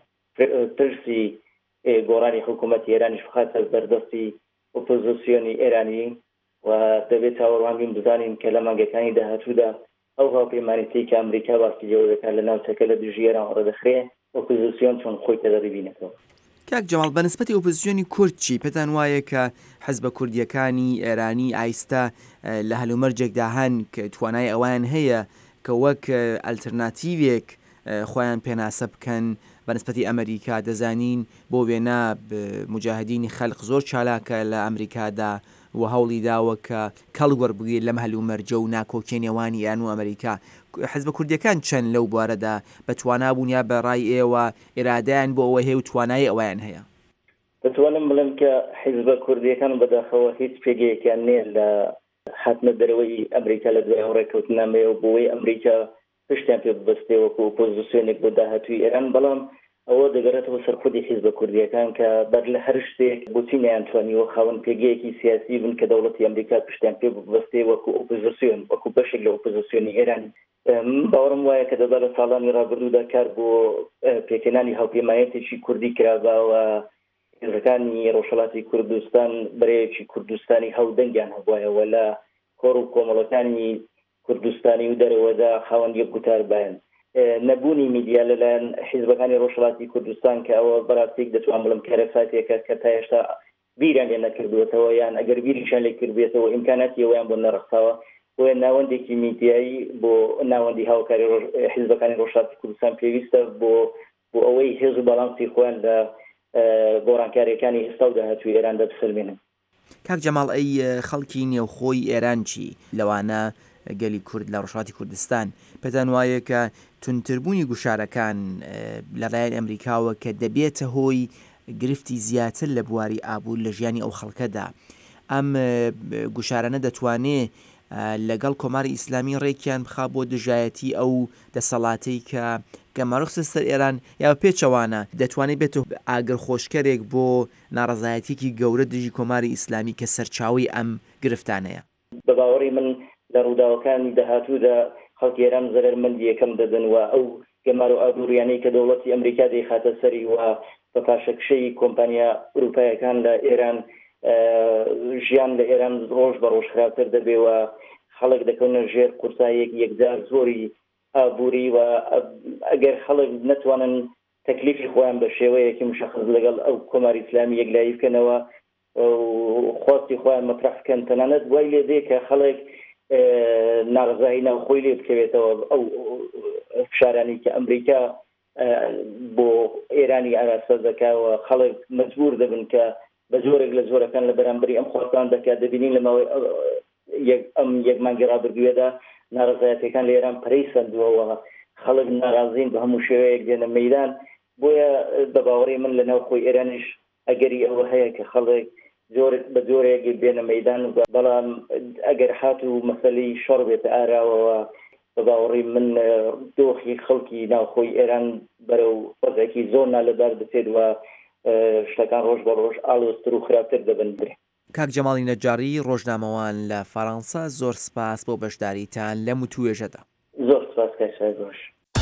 پرسی گۆڕانی حکوومەتی ئێرانیش بخاتە بەردەستی ئۆپۆزیسیۆنی ئێرانی و دەبێت چاوەڕوان بین بزانین کە لە مانگەکانی داهاتوودا ئەو هاوپەیمانیەتی کە ئەمریکا باسی لێوە دەکات لە ناوچەکە لە دژی ئێران ڕەدەخرێ ئۆپۆزیسیۆن چۆن خۆی تەدەڕیبینێتەوە. کاک جەماڵ بە نسبەتی ئۆپۆزیسیۆنی کورد چی پێتان وایە کە حەزبە کوردیەکانی ئێرانی ئایستا لە هەلومەرجێکدا هەن کە توانای ئەوان هەیە کە وەک ئەلتەرناتیڤێک خۆیان پێناسە بکەن بە نسبەتی ئەمریکا دەزانین بۆ وێنە مجاهدینی خەلق زۆر چالاکە لە ئەمریکادا و هەوڵی داوە کە کەڵ وەربگیر لەم هەلومەرجە و ناکۆکێنێوانی ئێران و ئەمریکا. حەزبە کوردیەکان چەند لەو بوارەدا بەتوانابوون یا بەڕای ئێوە ئێرادەیان بۆ ئەوە هەیە و توانایی ئەویان هەیە؟ دەتوانم بڵێم کە حیزبە کوردیەکان بەداخەوە هیچ پێگەیەکیان نییە لە حتمە دەرەوەی ئەمریکا لە دوای ئەو ڕێکەوتنامەیە و بۆەوەی ئەمریکا پشتیان پێ ببەستێ وەکو ئۆپۆزیسیۆنێک بۆ داهاتووی ئێران بەڵام ئەوە دەگەڕێتەوە سەر خودی حیزبە کوردیەکان کە بەر لە هەر شتێک بۆچی نەیانتوانیوە خاوەن پێگەیەکی سیاسی بن کە دەوڵەتی ئەمریکا پشتیان پێ ببەستێ وەکو ئۆپۆزیسیۆن وەکو بەشێک لە ئۆپۆزیسیۆنی ئێرانی. باوەڕم وایە کە دەبا لە ساڵانی ڕابردوودا کار بۆ پێکێنانی هاوپەیمانیەتێکی کوردی کراوە هێزەکانی ڕۆژهەڵاتی کوردستان بەرەیەکی کوردستانی هەودەنگیان هەبوایەوە لە کۆڕ و کۆمەڵەکانی کوردستانی و دەرەوەدا خاوەن یەک گوتار بایەن. نەبوونی میدیا لەلایەن حیزبەکانی ڕۆژهەڵاتی کوردستان کە ئەوە بەڕاستێک دەتوان بڵم کارەساتێکە کە تا هێشتا بیریان لێ نەکردوێتەوە یان ئەگەر بیریشان لێ کردبێتەوە ئیمکاناتی ئەویان بۆ نەڕەخساوە بۆیە ناوەندێکی میدیایی بۆ ناوەندی هاوکاری حیزبەکانی ڕۆژهەڵاتی کوردستان پێویستە بۆ بۆ ئەوەی هێز و بەڵانسی خۆیان لە گۆڕانکاریەکانی ئێستا و داهاتووی ئێراندا بسەلمێنن. کاک جەماڵ ئەی خەڵکی نێوخۆی ئێران چی لەوانە گەلی کورد لە ڕۆژهەڵاتی کوردستان پێتان وایە کە تونتربوونی گوشارەکان لەلایەن ئەمریکاوە کە دەبێتە هۆی گرفتی زیاتر لە بواری ئابوور لە ژیانی ئەو خەڵکەدا ئەم گوشارانە دەتوانێت لەگەڵ کۆماری ئیسلامی ڕێکیان بخا بۆ دژایەتی ئەو دەسەڵاتەی کە گەمارۆخسە سەر ئێران یا پێچەوانە دەتوانێت بێتە ئاگر خۆشکەرێک بۆ ناڕەزایەتێکی گەورە دژی کۆماری ئیسلامی کە سەرچاوی ئەم گرفتانەیە. بە باوەڕی من لە ڕووداوەکانی داهاتوودا خەڵکی ئێران زەرمەندی یەکەم دەدەن و ئەو گەمار و ئابووریانەی کە دەوڵەتی ئەمریکا دەیخاتە سەری و بە پاشەکشەی کۆمپانیا ئەوروپایەکان لە ئێران ژیان لە ئێران ڕۆژ بە ڕۆژ خراپتر دەبێەوە خەڵک دەکەونە ژێر قورسایەک یەکجار زۆری ئابووری و ئەگەر خەڵک نەتوانن تەکلیفی خۆیان بە شێوەیەکی مشخص لەگەڵ ئەو کۆماری ئیسلامی یەکلایی بکەنەوە خۆستی خۆیان مەطرح بکەن تەنانەت وای لێ دێ کە خەڵک ناڕزایی ناوخۆی لێ بکەوێتەوە ئەو فشارانی کە ئەمریکا بۆ ئێرانی ئاراسە دەکاوە خەڵک مەجبور دەبن کە بە زۆرێک لە زۆرەکان لە بەرامبەری ئەم خۆستان دەکات دەبینین لەماوەی ئەم یەک مانگی ڕابردووێدا ناڕزایەتەکان لە ئێران پەرەی سەردووەوە خەڵک ناڕازین بە هەموو شێوەیەک دێنە مەیدان بۆیە بە باوەڕی من لە ناوخۆی ئێرانیش ئەگەری ئەوە هەیە کە خەڵک زۆر بە زۆرێک بێنە مەیدان بەڵام ئەگەر هات و مەسەلەی شەڕ بێتە ئاراوەوە بە باوەڕی من دۆخی خەڵکی ناوخۆی ئێران بەرەو وەزێکی زۆر نالەبار دەچێت و شتەکان ڕۆژ بە ڕۆژ ئاڵۆزتر و خراپتر دەبن برێ. کاک جەماڵی نەجاری ڕۆژنامەوان لە فەڕەنسا زۆر سپاس بۆ بەشداریتان لەم و توێژەدا. زۆر سپاس کاکسای باش.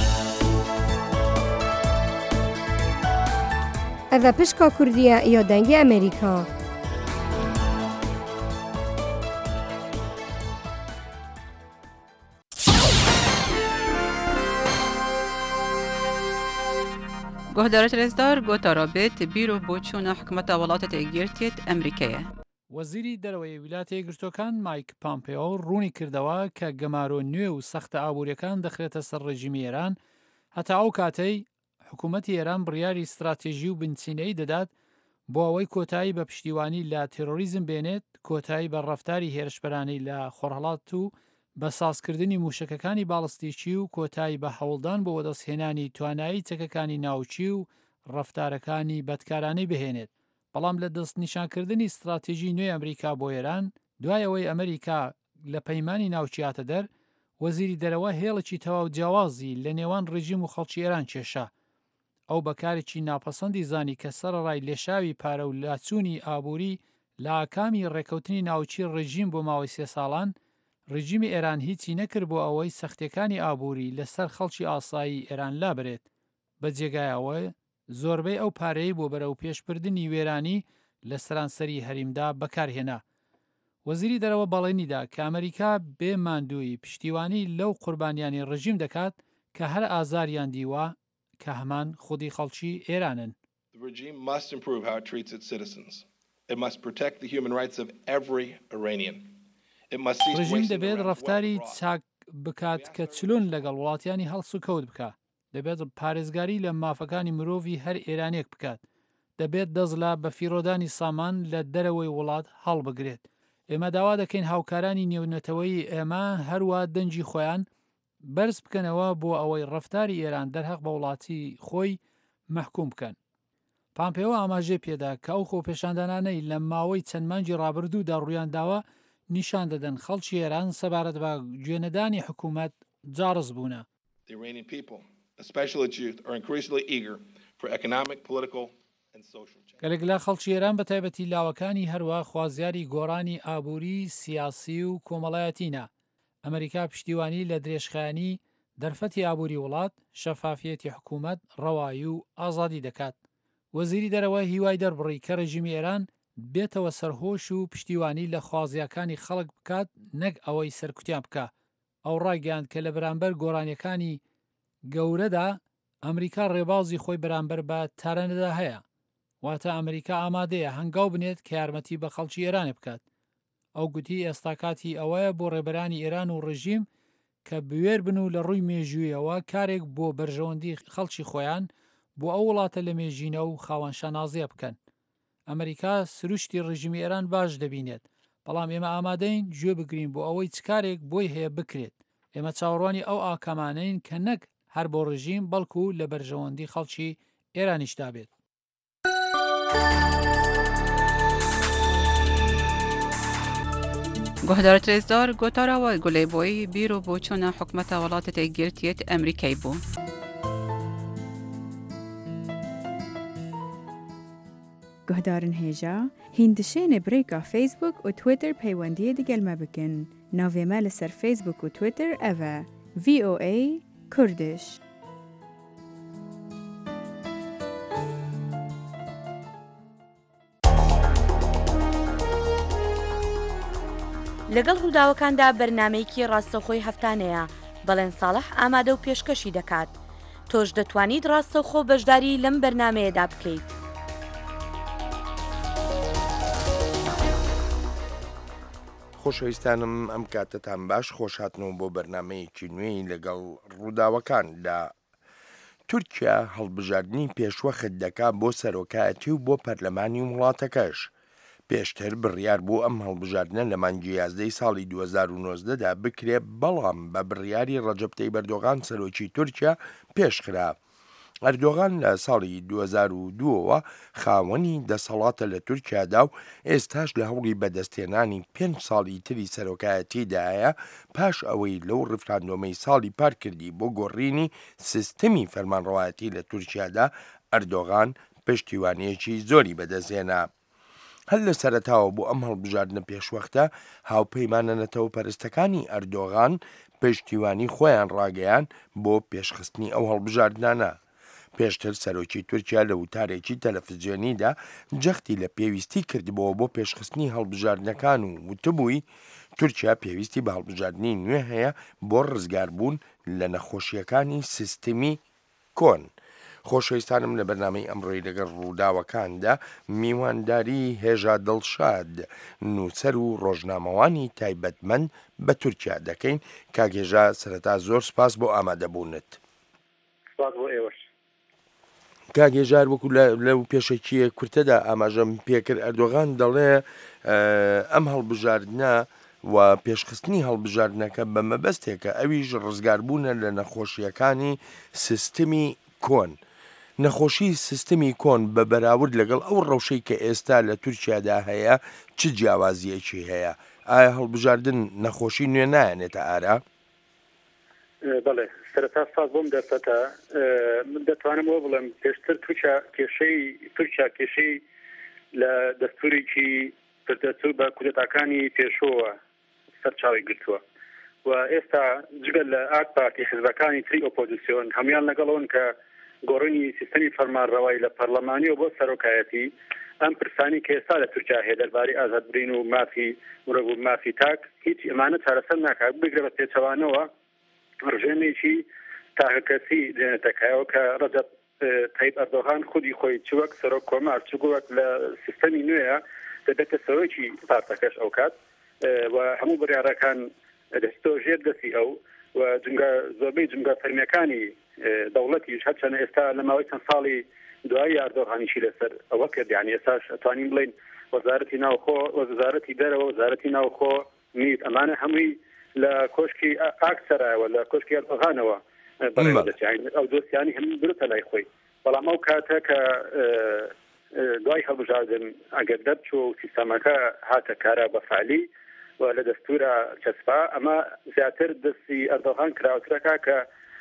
ئەڤە پشکا کوردیە یا دەنگی ئەمریکا. گهدارت رزدار گوتا رابط بیرو بۆچوونە حکومەتە وڵاتە یەکگرتووە ئەمریکایە. وەزیری دەرەوەی ویلاتە یەکگرتووەکان مایک پامپێۆ ڕوونی کردەوە کە گەمارۆ نوێ و سەختە ئابوووریەکان دەخرێتە سەر ڕێژیمی ئێران هەتا ئەو کاتەی حکوومەتی ئێران بڕیاری استراتێژی و بنچینەی دەدات بۆ ئەوەی کۆتایی بە پشتیوانی لە تێرۆریزم بێنێت کۆتایی بە ڕەفتاری هێرشبەرانەی لە خۆرهەڵات و بە سازکردنی موشکەکانی باڵستیکی و کۆتایی بە هەوڵدان بۆ وەدەستهێنانی توانایی چەکەکانی ناوچی و ڕەفتارەکانی بەدکارانەی بهێنێت. بەڵام لە دەست نیشانکردنی استراتێژی نوێی ئەمریکا بۆ ئێران دوای ئەوەی ئەمریکا لە پەیمانی ناوچیاتە دەر وەزیری دەرەوە هێڵێکی تەواو جیاوازی لە نێوان ڕژیم و خەڵکی ئێران کێشا. ئەو بەکارێکی ناپەسەندی زانی کە سەرڕای لێشاوی پارە و لاچوونی ئابووری لە ئاکامی ڕێکەوتنی ناوچی ڕژیم بۆ ماوەی سێ ساڵان ڕژیمی ئێران هیچی نەکرد بۆ ئەوەی سەختیەکانی ئابووری لەسەر خەڵکی ئاسایی ئێران لابرێت. بە جێگایەوە زۆربەی ئەو پارەی بۆ بەرەو پێشبردننی وێرانی لە سەرانسەری هەریمدا بەکارهێنا. وەزیری دەرەوە بەڵێنیدا کە ئەمریکا بێ ماندووی پشتیوانی لەو قوربانیانی ڕژیم دەکات کە هەر ئازاریان دیوە کە هەمان خودی خەڵکی ئێرانن. The regime must improve how it treats its citizens. It must protect the human rights of every Iranian. ڕژیم دەبێت ڕەفتاری چاک بکات کە چلۆن لەگەڵ وڵاتیانی هەڵس و کەوت بکات. دەبێت پارێزگاری لە مافەکانی مرۆڤی هەر ئێرانێک بکات. دەبێت دەزلا بە فیرۆدانی سامان لە دەرەوەی وڵات هەڵبگرێت. ئێمە داوا دەکەین هاوکارانی نێونەتەوەی ئێمە هەروە دەنجی خۆیان بەرز بکەنەوە بۆ ئەوەی ڕەفتاری ئێران دەرهەق بە وڵاتی خۆی مەحکوم بکەن. پامپێوە ئاماژێ پێدا کە ئەو خۆپێشاندانانەی لە ماوەی چەند مانگی ڕابردوودا ڕوویان داوە نیشان دەدەن خەڵکی ئێران سەبارەت بە گوێنەدانی حکوومەت جارز بوونە. The Iranian people, especially its youth, are increasingly eager for economic, political and social change. گەلێک لە خەڵکی ئێران بە تایبەتی لاوەکانی هەروە خوازیاری گۆڕانی ئابووری سیاسی و کۆمەڵایەتینە. ئەمریکا پشتیوانی لە درێژخایانی دەرفەتی ئابووری وڵات، شەفافیەتی حکوومەت، ڕەوایی و ئازادی دەکات. وەزیری دەرەوە هیوای دەربڕی کە ڕژیمی ئێران بێتەوە سەرهۆش و پشتیوانی لە خوازیەکانی خەڵک بکات نەک ئەوەی سەرکوتیان بکە. ئەو ڕاگەیاند کە لە بەرامبەر گۆڕانیەکانی گەورەدا ئەمریکا ڕێبازی خۆی بەرامبەر بە تارەنەدا هەیە. واتە ئەمریکا ئامادەیە هەنگاو بنێت کە یارمەتی بە خەڵکی ئێرانە بکات. ئەو گوتی ئێستا کاتی ئەوەیە بۆ ڕێبەرانی ئێران و ڕژیم کە بوێر بن و لە ڕووی مێژوویەوە کارێک بۆ بەرژەوەندی خەڵکی خۆیان بۆ ئەو وڵاتە لە مێژینە و خاوەنشانازیە بکەن. ئەمریکا سروشتی ڕژیمی ئێران باش دەبینێت، بەڵام ئێمە ئامادەین گوێ بگرین بۆ ئەوەی چ کارێک بۆی هەیە بکرێت. ئێمە چاوەڕوانی ئەو ئاکەمانەین کە نەک هەر بۆ ڕژیم بەڵکو لە بەرژەوەندی خەڵکی ئێرانیشدا بێت. گهدارت رزدار گوتاراوە گولەی بۆی بیرۆ بۆچوونە حکومەتە وڵاتە یەکگرتووە ئەمریکای بوو. گهدارن هێژا هیندشێنە برێکا فیسبوک و تویتر پەیوەندیە دەگەلمە بکەن. ناوێمە لەسەر فیسبوک و تویتر ئەڤە ڤی ئۆ ئەی کوردش. لەگەڵ ڕووداوەکاندا بەرنمەیەکی ڕاستەوخۆی هەفتانەیە بەڵێن ساڵح ئامادە و پێشکەشی دەکات. تۆش دەتوانیت ڕاستەوخۆ بەشداری لەم بەرنمەیەدا بکەیت. خۆشەویستانم ئەم کاتتان باش خۆش هاتنەوە بۆ بەرنمەیەکی نوێی لەگەڵ ڕووداوەکاندا. تورکیا هەڵبژاردننی پێشوەخت دەکات بۆ سەرۆکایەتی و بۆ پەرلەمانی وڵاتەکەش. پێشتر بڕیار بوو ئەم هەڵبژاردنە لە مانگی یازدەی ساڵی دوو هەزار و نۆزدەدا بکرێ، بەڵام بە بڕیاری ڕەجەب تەیب ئەردۆغان سەرۆکی تورکیا پێشخرا. ئەردۆغان لە ساڵی دوو هەزار و دووەوە خاوەنی دەسەڵاتە لە تورکیادا و ئێستاش لە هەوڵی بەدەستێنانی پێنج ساڵی تری سەرۆکایەتیدایە پاش ئەوەی لەو ڕفراندۆمەی ساڵی پار کردی بۆ گۆڕینی سیستەمی فەرمانڕەوایەتی لە تورکیادا ئەردۆغان پشتیوانیەکی زۆری بەدەستێنا. هەر لە سەرەتاوە بۆ ئەم هەڵبژاردنە پێشوەختە هاوپەیمانە نەتەوە پەرستەکانی ئەردۆغان پشتیوانی خۆیان ڕاگەیان بۆ پێشخستنی ئەو هەڵبژاردنانە. پێشتر سەرۆکی تورکیا لە وتارێکی تەلەڤیزیۆنیدا جەختی لە پێویستی کردبەوە بۆ پێشخستنی هەڵبژاردنەکان و وتبووی تورکیا پێویستی بە هەڵبژاردننی نوێ هەیە بۆ ڕزگاربوون لە نەخۆشیەکانی سیستمی کۆن. خۆشەویستانم لە بەرنامەی ئەمڕۆی لەگەڵ ڕووداوەکاندا میوانداری هێژا دڵشاد نووسەر و ڕۆژنامەوانی تایبەتمەند بە تورکیا دەکەین. کاگێژا سەرەتا زۆر سپاس بۆ ئامادەبوونت. کاگێژار وەکو لەو پێشەکیە کورتەدا ئاماژەم پێکرد ئەردۆغان دەڵێ ئەم هەڵبژاردنە و پێشخستنی هەڵبژاردنەکە بە مەبەستێکە ئەویش ڕزگاربوونە لە نەخۆشیەکانی سیستمی کۆن. نەخۆشی سیستمی کۆن بە بەراورد لەگەڵ ئەو ڕەوشەی کە ئێستا لە تورکیادا هەیە چ جیاوازیەکی هەیە؟ ئایا هەڵبژاردن نەخۆشی نوێ نایەنێتە ئارا؟ بەڵێ سەرەتا ساز بۆم دەستەتە من دەتوانمەوە بڵێم پێشتر تورکیا کێشەی تورکیا کێشەی لە دەستورێکی پردەچوو بە کودەتاکانی پێشۆوە سەرچاوی گرتووە و ئێستا جگەل لە ئاک پارتی حزبەکانی تری ئۆپۆزیسیۆن هەمویان لەگەڵەوەن کە گۆڕینی سیستەمی فەرمانڕەوایی لە پەرلەمانی و بۆ سەرۆکایەتی ئەم پرسانی کە ئێستا لە تورکیا هەیە دەربارەی ئازادبرین و مافی مرۆڤ و مافی تاک هیچ ئەمانە چارەسەر ناکات بگرە بە پێچەوانەوە ڕژێمێکی تاقەکەسی دێنێتەکایەوە کە ڕەجەب تەیب ئەردۆغان خودی خۆی چ وەک سەرۆک کۆمار چ وەک لە سیستەمی نوێیە دەبێتە سەرۆکی پارتەکەش ئەو کات و هەموو بڕیارەکان دەستۆژێر دەستی ئەو و جنگە زۆربەی جنگە فەرمیەکانی دەوڵەتیش هەرچەنە ئێستا لە ماوەی چەند ساڵی دوایی ئەردۆغانیشی لەسەر ئەوە کرد یعنی ئێستاش ئەتوانین بڵێن وەزارەتی ناوخۆ وەزارەتی دەرەوە وەزارەتی ناوخۆ نیت ئەمانە هەمووی لە کۆشکی ئاکسەرایەوە لە کۆشکی ئەردۆغانەوە بەڕێوەدەچین ئەو دۆستیانی هەموو بروتە لای خۆی بەڵام ئەو کاتە کە دوای هەڵبژاردن ئەگەر دەرچوو و سیستەمەکە هاتە کارە بەفعالی و لە دەستورە چەسپا ئەمە زیاتر دەستی ئەردۆغان کراوترەکە کە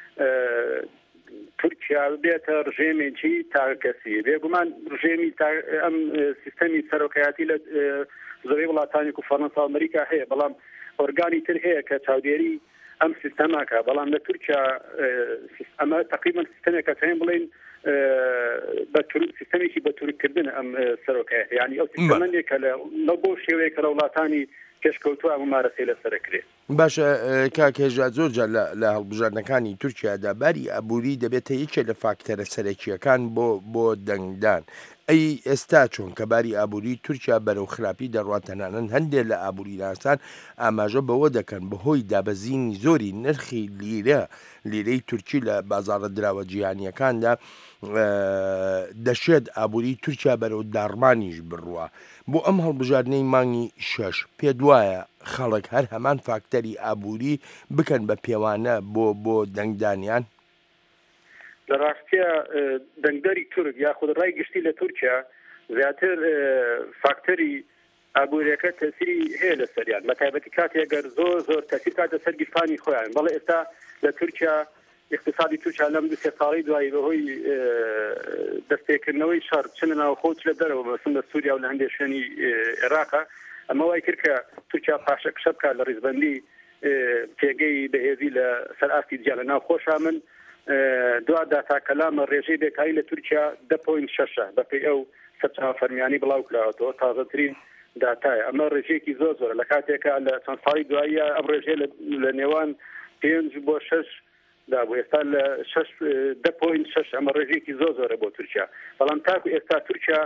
تورکیا بێتە ڕژێمێکی تاکەسی بێگومان ڕژێمی ئەم سیستەمی سەرۆکایەتی لە زۆربەی وڵاتانی و فەڕەنسا و ئەمریکا هەیە بەڵام ئۆرگانی تر هەیە کە چاودێری ئەم سیستەماکە بەڵام لە تورکیا ئەمە تقریبا سیستەمێکە چەند بڵێن بە سیستەمێکی بە توورکردن ئەم سەرۆکایەتی یعنی ئەو سیستەمێکە لە بۆ شێوەیەکە لە وڵاتانی پێشکەوتووە ممارەسەی لەسەرکرێت. باشە کاکێژا زۆرجار لە هەڵبژاردنەکانی تورکیادا باری ئابووری دەبێتە یەکێ لە فاکتەرە سەرەکیەکان بۆ بۆ دەنگدان. ئەی ئێستا چۆن کە باری ئابووری تورکیا بەرەو خراپی دەڕواتەنانن هەندێک لە ئابووریدانسان ئاماژە بەوە دەکەن بەهۆی دابەزینی زۆری نرخی لیرە لیرەی تورکی لە بازاڕە دراوە جیهانیەکاندا دەشێت ئابووری تورکیا بەرەو داڕمانیش بڕوە. بۆ ئەم هەڵبژاردنەی مانگی شەش پێ دوایە خەڵک هەر هەمان فاکتەری ئابووری بکەن بە پێوانە بۆ بۆ دەنگدانیان؟ لە ڕاستیە دەنگدەری تورک یاخود ڕای گشتی لە تورکیا زیاتر فاکتەری ئابووریەکە تەسیری هەیە لە سەریان بە تایبەتی کاتێگەر زۆر زۆر تەسیر کاتە سەر گیرفانی خۆیان بەڵێ ئێستا لە تورکیا اقتصادی تورکیا لەم دو سێ ساڵی دوایی بەهۆی دەستپێکردنەوەی شەڕ چنە ناوخۆ چ لە دەرەوە بەسم لە سووریا و لە هەندێک شوێنی عێراقا ئەمە وای کرد کە تورکیا پاشە کشە بکات لە ڕیزبەندی پێگەی بەهێزی لە سەر ئاستی جیا لە ناوخۆشا من دوا داتاکەلامە ڕێژەی بێکایی لە تورکیا دە پۆینت شەشە بەپێی ئەو سەرچاوە فەرمیانی بڵاو کراوەتەوە تازەترین داتایە ئەمە ڕێژێکی زۆر زۆر لە کاتێکە لە چەند ساڵی دواییە ئەم ڕێژێ لە نێوان پێنج بۆ شش دابوو ئێستا لە شش دە پۆین شش ئەمە ڕێژێکی زۆر زۆرە بۆ تورکیا بەڵام تاکو ئێستا تورکیا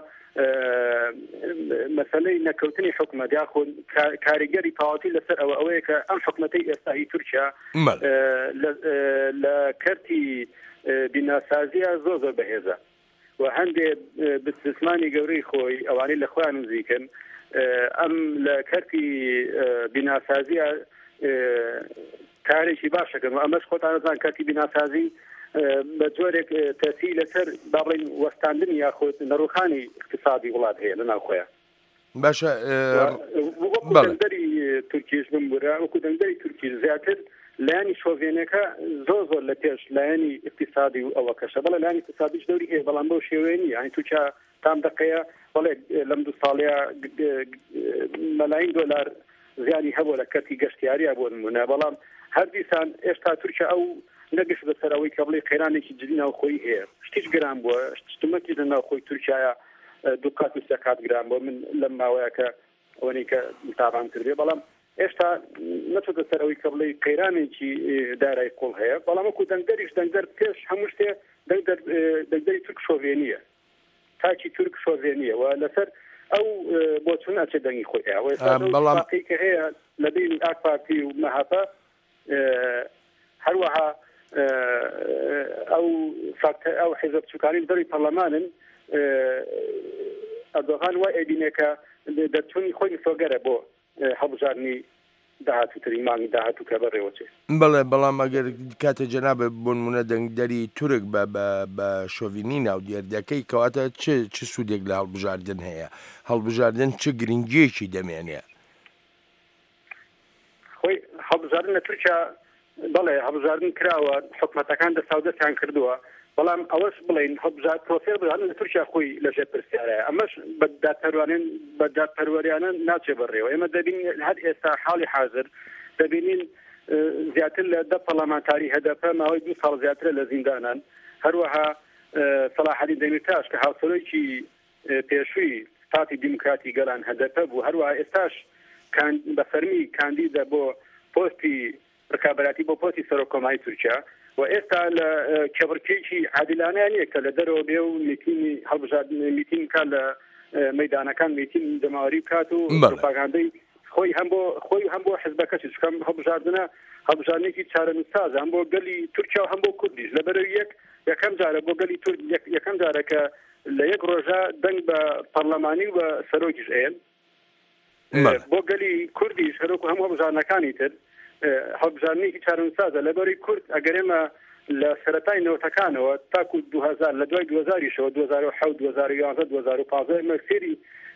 مەسەلەی نەکەوتنی حکومەت یاخۆ کاریگەری تەواوەتی لەسەر ئەوە ئەوەیە کە ئەم حکومەتەی ئێستایی تورکیا لە کەرتی بیناسازیە زۆر زۆر بەهێزە و هەندێک بستثمانی گەورەی خۆی ئەوانەی لە خۆیان نزیکن ئەم لە کەرتی بیناسازیە کارێکی باشەکەن و ئەمەش خۆتان نەزان کەرتی بیناسازی بە جۆرێک تەسی لەسەر با بڵێن وەستاندنی یاخۆ نەڕۆخانی اقتصادی وڵات هەیە لە ناوخۆیان باشە وەکو دەنگدەری تورکیش بمبورە وەکو دەنگدەری تورکی زیاتر لایانی شۆڤێنەکە زۆر زۆر لە پێش لایانی اقتصادی و ئەوە کەشە بەڵێ لایانی اقتصادیش دەوری هەیە بەڵام بەو شێوەیە نیە یانی تورکیا تام دقەیە بەڵێ لەم دوو ساڵەیە مەلاین دۆلار زیانی هەبوو لە کەرتی گەشتیاریە بۆ نمونە بەڵام هەردیسان ئێستا تورکیا ئەو نەگەشت بەسەرەوەی کە بڵێ قەیرانێکی جدی ناوخۆی هەیە شتیش گران بووە شتمەکی لە ناوخۆی تورکیایە دوقات و سەکات گران بۆ من لەم ماوەیە کە ئەوەی کە تاوان کردێ بەڵام ئێستا نەچۆتە سەرەوەی کە بڵێ قەیرانێکی دارای قوڵ هەیە بەڵام وەکو دەنگدەریش دەنگدەر پێش هەموو شتێ دەنگدەری تورک شۆڤێنیە تاکی تورک شۆڤێنیە و لەسەر ئەو بۆ چون ئەچێ دەنگی خۆی بەڵامی کە هەیە لە بین ئاک پارتی و مەهاپە هەروەها ئەو ئەو حیزب چووکانی دەری پەرلەمانن ئەردۆغان وای ئەبینێکە دەچوونی خۆی سۆگەرە بۆ هەڵبژاردننی داهاتووتری مانگی داهاتوو کە بەڕێوەچێ بەڵێ بەڵام ئەگەر کاتە جەنابە بۆ نمونە دەنگدەری تورک بە بە شۆڤینی ناو دیێردەکەی کەواتە چ سوودێک لە هەڵبژاردن هەیە هەڵبژاردن چ گرنگیەکی دەمێنێ خۆی هەڵبژاردن لە تورکیا بەڵێ هەڵبژاردن کراوە حکومەتەکان دەساودەستیان کردووە بەڵام ئەوەش بڵین هەڵبژار پرۆسێ بژاردن لە تورکیا خۆی لەژێر پرسیارەیە ئەمەش بە دادپەروانین بە دادپەروەریانە ناچێ بەڕێوە ئێمە دەبین هەر ئێستا حاڵی حاضر دەبینین زیاتر لە دە پەرلەمانتاری هەدەپە ماوەی دوو ساڵ زیاترە لە زیندانان هەروەها سەلاحەدین دەمیرتاش کە هاوسەرۆیکی پێشووی پارتی دیموکراتی گەلان هەدەپە بوو هەروەها ئێستاش بە فەرمی کاندیدە بۆ پۆستی ڕکابەتی بۆ پۆستی سەرۆکۆماری تورکیا و ئێستا لە کەبڕکێکی عادلانە نییە کە لە دەرەوە بێ و میتینی هەڵبژاردن میتین کات لە مەیدانەکان میتین دەماوەری بکات و پروپاگاندەی خۆی هەم بۆ خۆی هەم بۆ حزبەکەشی چکەم هەڵبژاردنە هەڵبژاردنێکی چارەنووساز هەم بۆ گەلی تورکیا و هەم بۆ کوردیش لەبەرەوەی یەک یەکەم جارە بۆ گەلی تورک یەکەم جارە کە لە یەک ڕۆژە دەنگ بە پەرلەمانی و بە سەرۆکیش ئێن بۆ گەلی کوردیش هەروەکو هەموو هەڵبژاردنەکانی تر هەڵبژاردنێکی چارەنووسازە لەبەری کورد ئەگەرێمە لە سەرەتای نەوەتەکانەوە تاکو دو هەزار لە دوای دو هەزاریشەوە دو هەزار و حەوت دو هەزار و یازدە دو هەزار و پانزدە مەسیری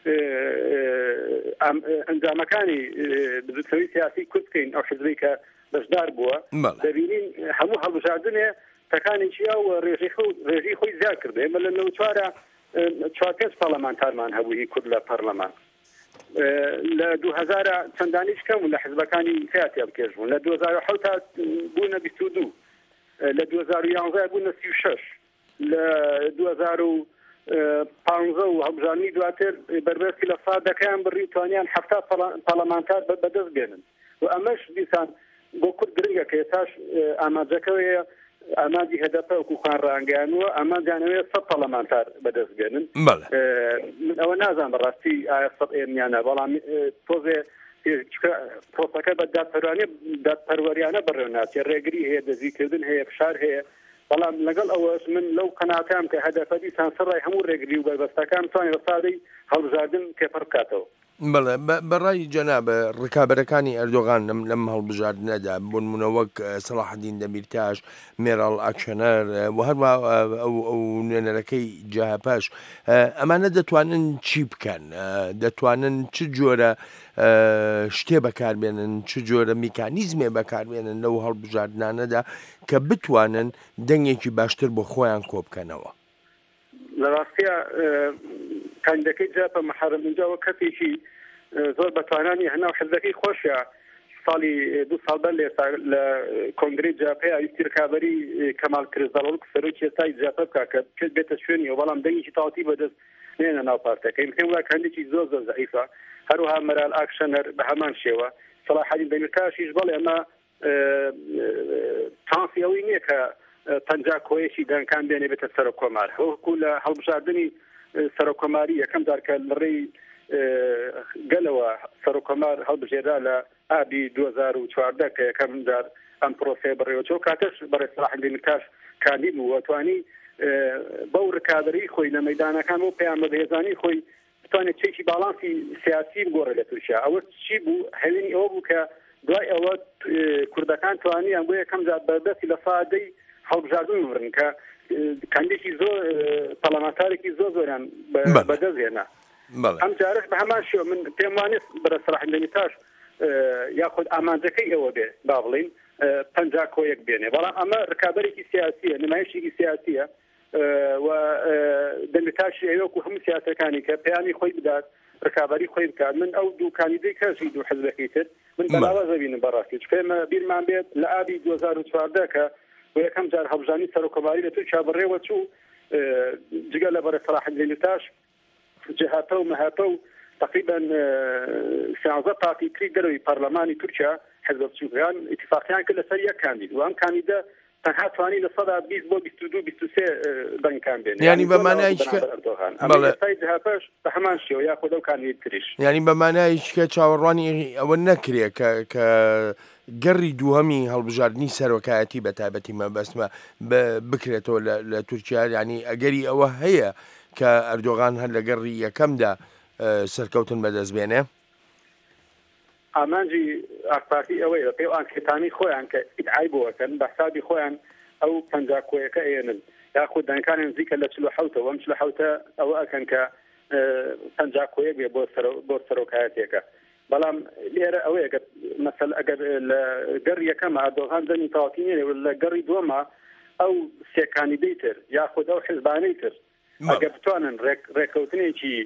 ئەنجامەکانی بزرگترین سیاسی کورد بکەین ئەو حزبی کە بەشدار بووە دەبینین هەموو هەڵبژاردنێ تەکانێکیە و ڕێژی خۆی زیاد کردێ ئێمە لە نەوە چوارە چوار پێنج پەرلەمانتارمان هەبووی کورد لە پەرلەمان لە دو هەزار چەندانیش کەم و لە حزبەکانی سیاسی بکێژبوون لە دو هەزار و حەوت بوونە بیست و دوو لە دو هەزار و یانزە بوونە سی و شەش لە دو هەزار و پانزە و هەڵبژاردنی دواتر بەربەستی لە سادەکەیان بڕی توانیان هەفتا پەرلەمانتار بەدەست بێنن و ئەمەش دیسان بۆ کورد گرنگە کە ئێستاش ئاماجەکەوەیە ئامادی هەدەپە وەکو خوان ڕانگەیانوە ئامادیانەوەیە سەد پەرلەمانتار بەدەست بێنن من ئەوە نازان بەڕاستی ئایا سەد ئێمیانە بەڵام تۆزێ پرۆسەکە بە دادپەروەریانە بەڕێوناچێ ڕێگری هەیە دەزیکردن هەیە فشار هەیە بەڵام لەگەڵ ئەوەش من لەو قەناتام کە هەدەفە دیسان سەرڕای هەموو ڕێگری و بەربەستەکان توانێت بە سادەی هەڵبژاردن تێپەڕ بکاتەوە بەڵێ بەڕای جەنابە ڕکابەرەکانی ئەردۆغان لەم هەڵبژاردنەدا بۆ نمونە وەک سەلاحەدین دەمیرتاش مێراڵ ئاکشەنەر و هەروە ئەو نوێنەرەکەی جاهەپاش ئەمانە دەتوانن چی بکەن دەتوانن چ جۆرە شتێ بەکاربێنن چ جۆرە میکانیزمێ بەکاربێنن لەو هەڵبژاردنانەدا کە بتوانن دەنگێکی باشتر بۆ خۆیان کۆ بکەنەوە لە ڕاستیە کاندەکەی جاپە محەرم اینجاوە کەسێکی زۆر بەتوانانی هەناو حزبەکەی خۆشیە ساڵی دوو ساڵ بەر لە کۆنگرەی جاپەیە ویستی ڕکابەری کەمال کریزدەڵۆڵ سەرۆکی ئێستای جاپە بکە کە بێتە شوێنی و بەڵام دەنگێکی تاواتی بەدەست نێنە ناو پارتەکەی پێم وایە هەندێکی زۆر زۆر زەعیفە هەروها مەرال ئاکشەنەر بە هەمان شێوە سەلاحەدین دەمیرکاشیش بەڵێ ئەمە چانسی ئەوەی نییە کە پەنجا کۆیەکی دەنگکان بێنێ بێتە سەر کۆمار وەکو لە هەڵبژاردننی سەر کۆماری یەکەم جارکە لەڕێی گەلەوە سەر کۆمار هەڵبژێرا لە ئابی دوو هەزار و چواردە کە یەکەم جار ئەم پرۆسەیە بڕێوەچۆ کاتەش بەڕێ سەلاحەدین دەمیرکاش کاندید بوو توانی بەو ڕکابەری خۆی لە مەیدانەکان و پەیامە بەهێزانی خۆی بتوانێت چێکی باڵانسی سیاسی بگۆڕێ لە تورکیا ئەوە چی بوو هەوێنی ئەوە بوو کە دوای ئەوە کوردەکان توانیان بۆ یەکەم جار بەردەستی لە سادەی هەڵبژاردن بڕن کە کاندێکی زۆر پەرلەمانتارێکی زۆر زۆریان بەدەستهێنا ئەم جارش بە هەمان شێوە من پێم وانێت بەرە سەلاحەدین دەمیرکاش یاخود ئامانجەکەی ئەوە بێ با بڵین پەنجا کۆیەک بێنێ بەڵام ئەمە ڕکابەرێکی سیاسیە نمایشێکی سیاسیە و دەمیرکاشی ئەوەکو هەموو سیاسەکانی کە پەیامی خۆی بدات ڕکابەری خۆی بکات من ئەو دوو کاندیدەی کەسی دوو حزبەکەی تر من بەناوازە بینم بەڕاستی پێمە بیرمان بێت لە ئابی دوو هەزار و چواردە کە بۆ یەکەم جار هەڵبژاردننی سەرۆکۆماری لە تورکیا بڕێوە چوو جگە لە بەرە سەلاحەدین دەمیرکاش جهاتە و مەهاتە و تقریبا سیانزە پارتی تری دەرەوەی پەرلەمانی تورکیا حزب بچووکیان اتفاقیان کرد لەسەر یەک کاندید و ئەم کاندیدە تەنها توانی لە سەدا بیست بۆ بیست و دوو بیست و سێ دەنگکان بێنێ ینی بەمانایش جهاتەش بە هەمان شێوە یاخود ئەو کاندید تریش ینی بەمانایش کە چاوەڕوانی ئەوە نەکرێ کە گەڕی دووهەمی هەڵبژاردننی سەرۆکایەتی بە تایبەتی مەبەستمە بکرێتەوە لە تورکیا ینی ئەگەری ئەوە هەیە کە ئەردۆغان هەر لە گەڕی یەکەمدا سەرکەوتن بەدەست بێنێ ئامانجی ئاکپارتی ئەوەیە پێ ئانکێتانی خۆیان کە ئیدعای بۆەکەن بە حسابی خۆیان ئەو پەنجا کۆیەکە ئێنن یاخود دەنگکانیان نزیکە لە چل و حەوتەوە ئەم چل و حەوتە ئەوە ئەکەن کە پەنجا کۆیەک بێ بۆ سەرۆکایەتێکە بەڵام لێرە ئەوەیە کە مەسەل ئەگەر لە گەڕ یەکەمە ئەردۆغان دەنگی تەواتی نێنێ لە گەڕی دووەمە ئەو سێ کاندیدەی تر یاخود ئەو حیزبانەی تر ئەگەر بتوانن ڕێککەوتنێکی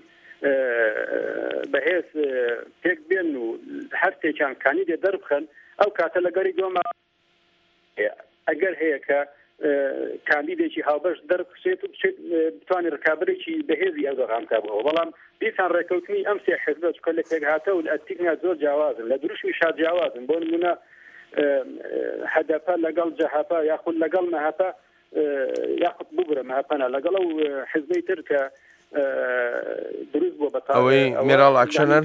بەهێز پێک بێن و هەر تێکیان کاندیدێ دەربخەن ئەو کاتە لە گەڕی دووەمە ئەگەر هەیە کە کاندیدێکی هاوبەش دەربخشێت و بتوانێت ڕکابەرێکی بەهێزی ئەردۆغان بکاتەوە بەڵام دیسان ڕێککەوتنی ئەم سێ حزبە چکە لە پێک هاتە و لە ئەتیکنیا زۆر جیاوازن لە دروشمی شاد جیاوازن بۆ نمونە هەدەپە لەگەڵ جەهاپە یاخود لەگەڵ مەهاپە یاخود ببرە مەهاپەنە لەگەڵ ئەو حزبەی تر کە دروست بۆ بە ئەوەی مێراڵ ئاکشەنەر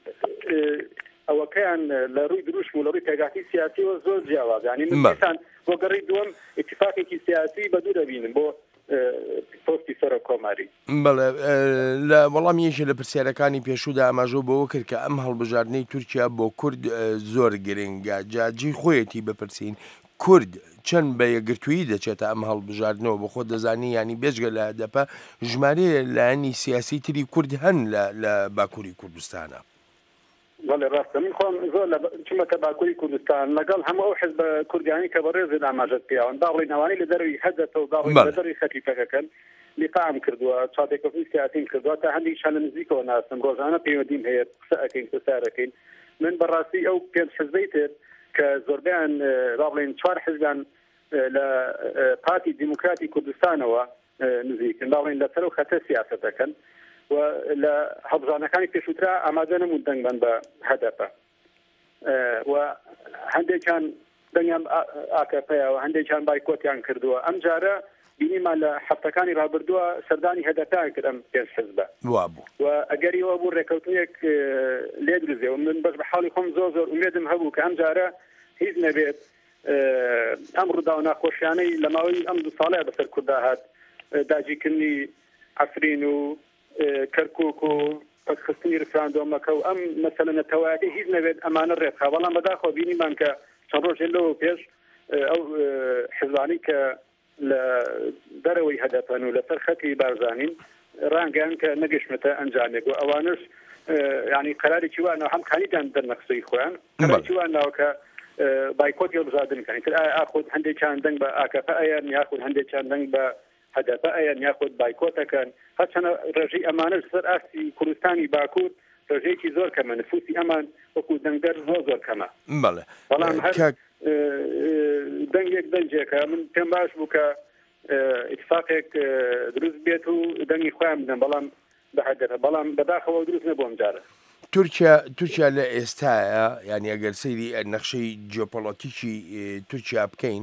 ئەوەکەیان لە ڕووی دروشم و لە ڕووی پێگاتی سیاسیەوە زۆر جیاواز ینی منسان بۆ گەڕی دووەم اتفاقێکی سیاسی بە دوو دەبینن بۆ پۆستی سەرۆک کۆماری بەڵێ لە وەڵام یەکێ لە پرسیارەکانی پێشوودا ئاماژۆ بەوە کرد کە ئەم هەڵبژاردنەی تورکیا بۆ کورد زۆر گرنگە جاجی خۆیەتی بپرسین کورد چەند بە یەکگرتووی دەچێتە ئەم هەڵبژاردنەوە بۆ خۆ دەزانی ینی بێژگە لە دەپە ژمارە لایەنی سیاسی تری کورد هەن لە باکووری کوردستانە بەڵێ ڕاستە من خۆم زۆر چمەکە باکووری کوردستان لەگەڵ هەموو ئەو حزب کوردیانی کە بەڕێزێ ئاماژەت پیاون باڵی ناوانی لە دەروی هەدەتەوە باڵی لە دەروی خەتیفەکەکەن لیقام کردووە چاپێکۆفی سیاسیم کردووە تا هەندێک شان لە نزیکەوە ناستم ڕۆژانە پەیوەندیم هەیە قسە ئەکەین قسارەکەین من بەڕاستی ئەو پێنج حزبەی تر کە زۆربیان باڵێن چوار حزبیان لە پارتی دیموکراتی کوردستانەوە نزیکن باڵێن لەسەر و خەتە سیاسەتەکەن و لە هەڵبژاردنەکانی پێشووترا ئامادە نەبوون دەنگبن بە هەدەپە و هەندێکیان دەنگیان ئاکەپەیەوە هەندێکیان بایکۆتیان کردووە ئەم جارە بینیمان لە هەفتەکانی ڕابردووە سەردانی هەدەپیان کرد ئەم پێنج حزبە و ئەگەریەوە بوو ڕێکەوتنێک لێ دروزێ و من بەش بە حاڵی خۆم زۆر زۆر ئومێدم هەبوو کە ئەم جارە هیچ نەبێت ئەم ڕوودا و ناخۆشیانەی لە ماوەی ئەم دوو ساڵەیە بەسەر کووردا هات داگیرکردنی عەفرین و کەرکووک و پەسخستنی ڕفراندۆمەکە و ئەم مەسەلە نەتەوایەتی هیچ نەبێت ئەمانە ڕێکخا بەڵام بەداخۆ بینیمان کە چەند ڕۆژێ لەوە پێش ئەو حزبانی کە لە دەرەوەی هەدەپەن و لەسەر خەتی بارزانین ڕانگەیان کە نەگەشتمەتە ئەنجامێک و ئەوانش ینی قەرارێکی وانەوە هەم کاندیدان دەرنەقسەی خۆیان قەرارێکی وانەوە کە بایکۆتی هەڵبژاردنەکەن تر ئاخود هەندێکیان دەنگ بە ئاکەپە ئەیان یاخود هەندێکیان دەنگ بە هەدەپە ئەیان یاخود بایکۆتەکەن هەرچەنە ڕێژەی ئەمانش سەر ئاستی کوردستانی باکوور ڕێژەیەکی زۆر کەمە نفوسی ئەمان وەکو دەنگدەر زۆر زۆر کەمە بەڵام هەر دەنگێک دەنجێکە من پێم باش بوو کە اتفاقێک دروست بێت و دەنگی خۆیان بدەن بەڵام بەحەدەرە بەڵام بەداخەوە دروست نەبووم جارە تورکیا تورکیا لە ئێستاە ینی ئەگەر سەیری نەخشەی جیۆپۆلۆتیکی تورکیا بکەین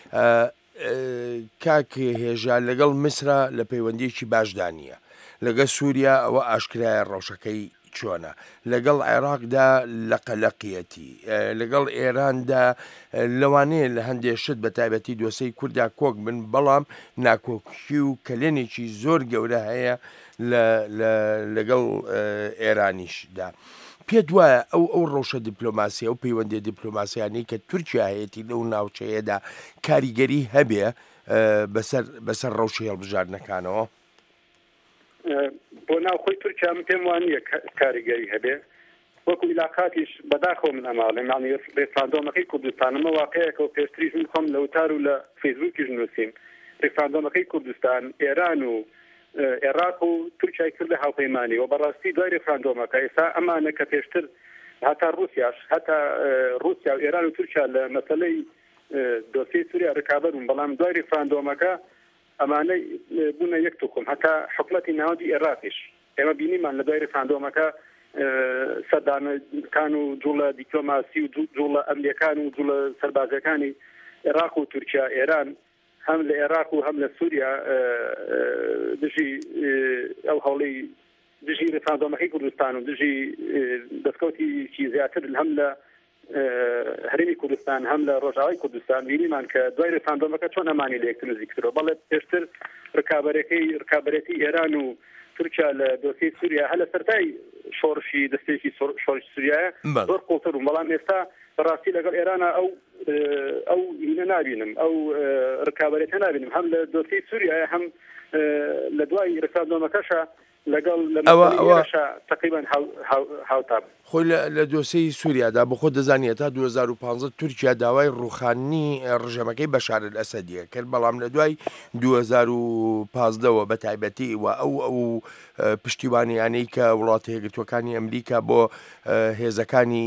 کاک هێژا لەگەڵ میسرە لە پەیوەندیەکی باشدانە لەگەڵ سووریا ئەوە ئاشکرایە ڕەوشەکەی چۆنە لەگەڵ عێراقدا لە قەلەقیەتی لەگەڵ ئێراندا لەوانەیە لە هەندێک شت بە تایبەتی دۆسەی کووردا کۆک بن بەڵام ناکۆکی و کەلێنێکی زۆر گەورە هەیە لەگەڵ ئێرانیشدا پێ وایە ئەو ئەو ڕەوشە دیپلۆماسی ئەو پەیوەندی دیپلۆماسیانی کە تورکیا هەیەی لەو ناوچەیەدا کاریگەری هەبێ بەسەر بەسەر ڕەوشی هەڵبژاردنەکانەوە بۆ ناوخۆی تورکیا من پێم وانە کاریگەری هەبێ وەکو علاقاتیش بەداخەوە من ئەماڵێ مانی ڕێفراندۆمەکەی کوردستانەمە واقعەیەکە و پێشتریش من خۆم لە وتار و لە فەیسبووکیش نووسیم ڕێفراندۆمەکەی کوردستان ئێران و عێراق و تورکیای کردە هاوپەیمانی و بەڕاستی دوای ڕێفراندۆمەکە ئێستا ئەمانە کە پێشتر هەتا رووسیاش هەتا رووسیا و ئێران و تورکیا لە مەسەلەی دۆسیی سووریا ڕکابەر بوون بەڵام دوای ڕێفراندۆمەکە ئەمانە بوونە یەک توخم هەتا حکومەتی ناوەندی عێراقیش ئێمە بینیمان لە دوای ڕێفراندۆمەکە سەردانەکان و جوڵە دیپلۆماسی و جوڵە ئەمریکان و جوڵە سەربازەکانی عێراق و تورکیا ئێران هەم لە عێراق و هەم لە سووریا دژی ئەو هەوڵەی دژی ڕێفراندۆمەکەی کوردستان و دژی دەستکەوتیی زیاتر هەم لە هەرێمی کوردستان هەم لە ڕۆژاوای کوردستان بینیمان کە دوای ڕێفراندۆمەکە چۆن ئەمانی لە یەکتر نزیک کردەوە بەڵێ پێشتر ڕکابەرەکەی ڕکابەتی ئێران و تورکیا لە دۆسیی سووریا هە لە سەرای شۆڕشی دەستێکی شۆڕشی سووریایە زۆر قوڵتر بوون بەڵام ئێستا بەڕاستی لەگەڵ ئێرانە ئەو ئەو هینە نابینم ئەو ڕکابەرێتە نابینم هەم لە دۆسیی سووریایە هەم لە دوای ڕێفراندۆمەکەشە لەگەڵ لەشە تقریبان هاوتا خۆی لە دۆسەی سووریادا بە خۆ دەزانێت تا دوو هەزار و پانزە تورکیا داوای ڕوخانی ڕژەمەکەی بەشار ئەسەدیە کرد بەڵام لە دوای دوو هەزار و پانزدەوە بە تایبەتی و ئەو ئەو پشتیوانیانەی کە وڵاتە یەکگرتووەکانی ئەمریکا بۆ هێزەکانی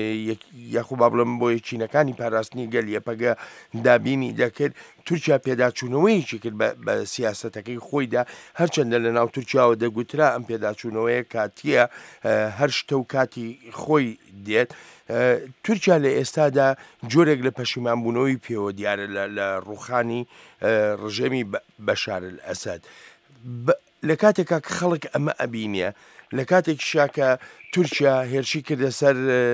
یاخو با بڵێم بۆ یەکچینەکانی پاراستنی گەل یەپەگە دابینی دەکرد تورکیا پێداچوونەوەیکی کرد بە سیاسەتەکەی خۆیدا هەرچەندە لە ناو تورکیاوە دەگوترا ئەم پێداچوونەوەیە کاتیە هەر شتە و کاتی خۆی دێت تورکیا لە ئێستادا جۆرێک لە پەشیمانبوونەوەی پێوە دیارە لە ڕوخانی ڕژێمی بەشار ئەسەد لە کاتێکا کە خەڵک ئەمە ئەبینە لە کاتێک شاکە تورکیا هێرشی کردە سەر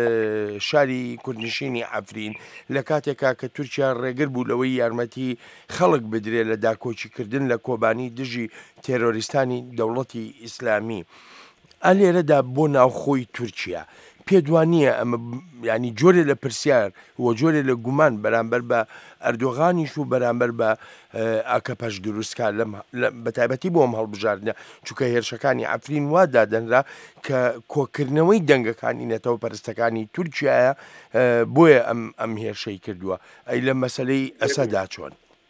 شاری کوردنشینی عەفرین لە کاتێکا کە تورکیا ڕێگر بوو لەوەی یارمەتی خەڵک بدرێ لە داکۆچیکردن لە کۆبانی دژی تێرۆریستانی دەوڵەتی ئیسلامی ئەلێرەدا بۆ ناوخۆی تورکیا پێدوانیە ئەمە ینی جۆرێ لە پرسیار وە جۆرێ لە گومان بەرامبەر بە ئەردۆغانیش و بەرامبەر بە ئاکە پەش دروستکار بە تایبەتی بۆم هەڵبژاردنە چونکە هێرشەکانی عەفرین وا دادەنرا کە کۆکردنەوەی دەنگەکانی نەتەوە پەرستەکانی تورکیایە بۆیە ئەم ئەم هێرشەی کردووە ئەی لە مەسەلەی ئەسەدا چۆن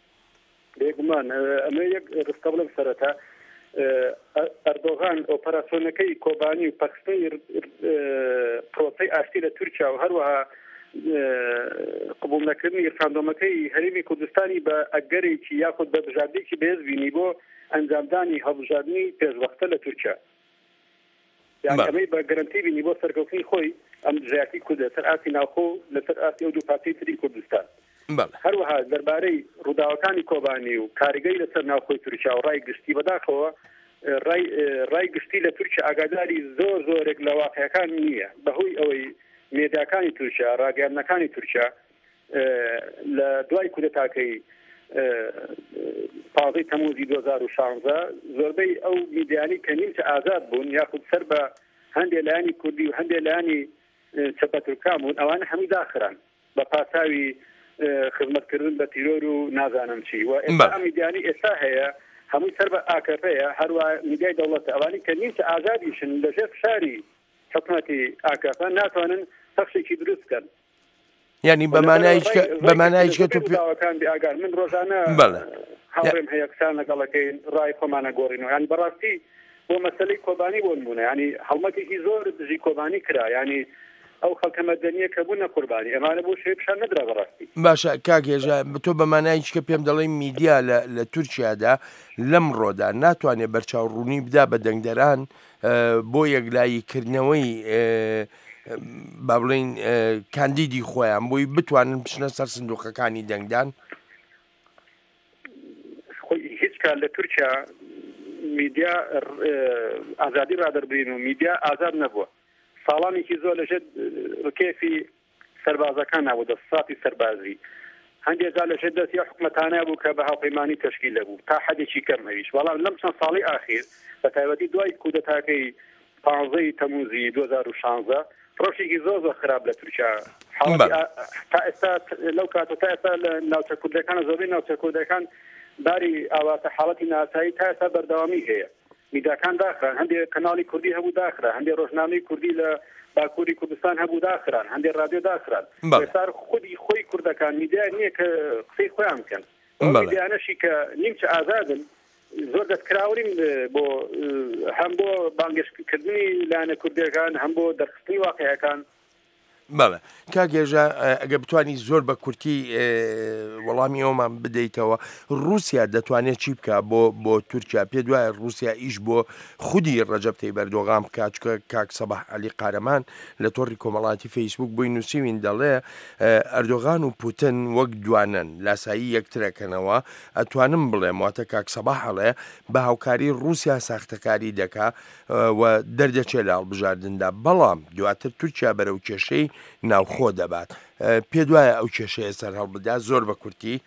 بێگومان ئەمە یەک ڕستە بڵم سەرەتا ئەردۆغان ئۆپەراسیۆنەکەی کۆبانی و پەکستەی پرۆسەی ئاشتی لە تورکیا و هەروەها قبول نەکردنی ڕێفراندۆمەکەی هەرێمی کوردستانی بە ئەگەرێکی یاخود بە بژاردێکی بەهێز بینی بۆ ئەنجامدانی هەڵبژاردننی پێشوەختە لە تورکیا یان ئەمەی بە گەرانتی بینی بۆ سەرکەوتنی خۆی ئەم دژایەتی کوردە سەر ئاسی ناوخۆ لەسەر ئاسی ئەو دوو پارتەی تری کوردستان هەروەها دەربارەی ڕووداوەکانی کۆبانی و کاریگەری لەسەر ناوخۆی تورکیا و ڕای گشتی بەداخەوە ڕای گشتی لە تورکیا ئاگاداری زۆر زۆرێک لە واقعەکان نییە بەهۆی ئەوەی مێدیاکانی تورکیا ڕاگەیاندنەکانی تورکیا لە دوای کودەتاکەی پازەی تەموزی دوو هەزار و شانزە زۆربەی ئەو میدیانی کە نیمچە ئازاد بوون یاخود سەر بە هەندێک لایانی کوردی و هەندێک لایانی چەپە تورکان بوون ئەوانە هەمووی داخران بە پاساوی خزمەتکردن بە تیرۆر و نازانم چی و ئێستا میدیانی ئێستا هەیە هەمووی سەر بە ئاکەپەیە هەروە میدیای دەوڵەتە ئەوانی کە نیمچە ئازادیشن لەژێر فشاری حکومەتی ئاکەپە ناتوانن پەخشێکی دروست بکەن ینی بەمانایکە تو پێوەکان ئاگار من ڕۆژانە هاوڕێم هەیە قسان لەگەڵەکەی ڕای خۆمانە گۆڕینەوە ینی بەڕاستی بۆ مەسەلەی کۆبانی بۆ نمونە ینی هەڵمەتێکی زۆر دژی کۆبانی کرا ینی ئەو خەڵکە مەدەنیە کە بوونە قوربانی ئەمانە بۆ شێ پیشان نەدرا بەڕاستی باشە کاکێژە تۆ بەمانایش کە پێم دەڵێ میدیا لە تورکیادا لەم ڕۆدا ناتوانێت بەرچاوڕوونی بدا بە دەنگدەران بۆ یەکلاییکردنەوەی با بڵێن کاندیدی خۆیان بۆی بتوانن بچنە سەر سندوقەکانی دەنگدان؟ هیچ کار لە تورکیا میدیا ئازادی ڕادەربرین و میدیا ئازاد نەبووە. ساڵانێکی زۆر لەژێر ڕکێفی سەربازەکان نبوو، دەسەڵاتی سەربازی هەندێک جار لەژێر دەستی حکومەتانە بوو کە بە هاوپەیمانی تەشکیل دەبوو تا حەدێکی کەم هەویش. بەڵام لەم چەند ساڵی ئاخیر بە تایبەتی دوای کودەتاکەی پانزەی تەموزی دوو هەزار و شانزە ڕۆژێکی زۆر زۆر خراپ لە تورکیا تا ئێستا لەو کاتە تا ئێستا لە ناوچە کوردەکانە زۆربەی ناوچە کوردەکان داری ئاواتە حاڵەتی ناسایی تا ئێستا بەردەوامی هەیە. میداکان داخران، هەندێک کەناڵی کوردی هەبوو داخرا، هەندێک ڕۆژنامەی کوردی لە باکووری کوردستان هەبوو داخران، هەندێک رادیۆ داخران. ئێستا خودی خۆی کوردەکان میدیای نییە کە قسەی خۆیان بکەن. میدیانەشی کە نیمچە ئازادن زۆر دەستکراوەین بۆ هەم بۆ بانگێشکردنی لایەنە کوردیەکان هەم بۆ دەرخستنی واقعیەکان. بەڵێ کاگێژە ئەگە بتوانی زۆر بە کورتی وەڵامی ئەومان بدەیتەوە، رووسیا دەتوانێت چی بکە بۆ بۆ تورکیا؟ پێ دوایە رووسیا ئیش بۆ خودی ڕەجەب تەیب ئەردۆغان بکات، چکە کاک سەباح عەلی قارەمان لە تۆڕی کۆمەڵایەتی فەیسبوک بۆی نووسیوین دەڵێ ئەردۆغان و پوتن وەک دوانن لاسایی یەکترەکەنەوە. ئەتوانم بڵێم واتە کاک سەباح هەڵێ بە هاوکاری رووسیا ساختەکاری دەکا و دەردەچێت لە هەڵبژاردندا، بەڵام دواتر تورکیا بەرەو کێشەی ناوخۆ دەبات. پێ دوایە ئەو کێشەیە سەر هەڵبدا زۆر بە کورتی؟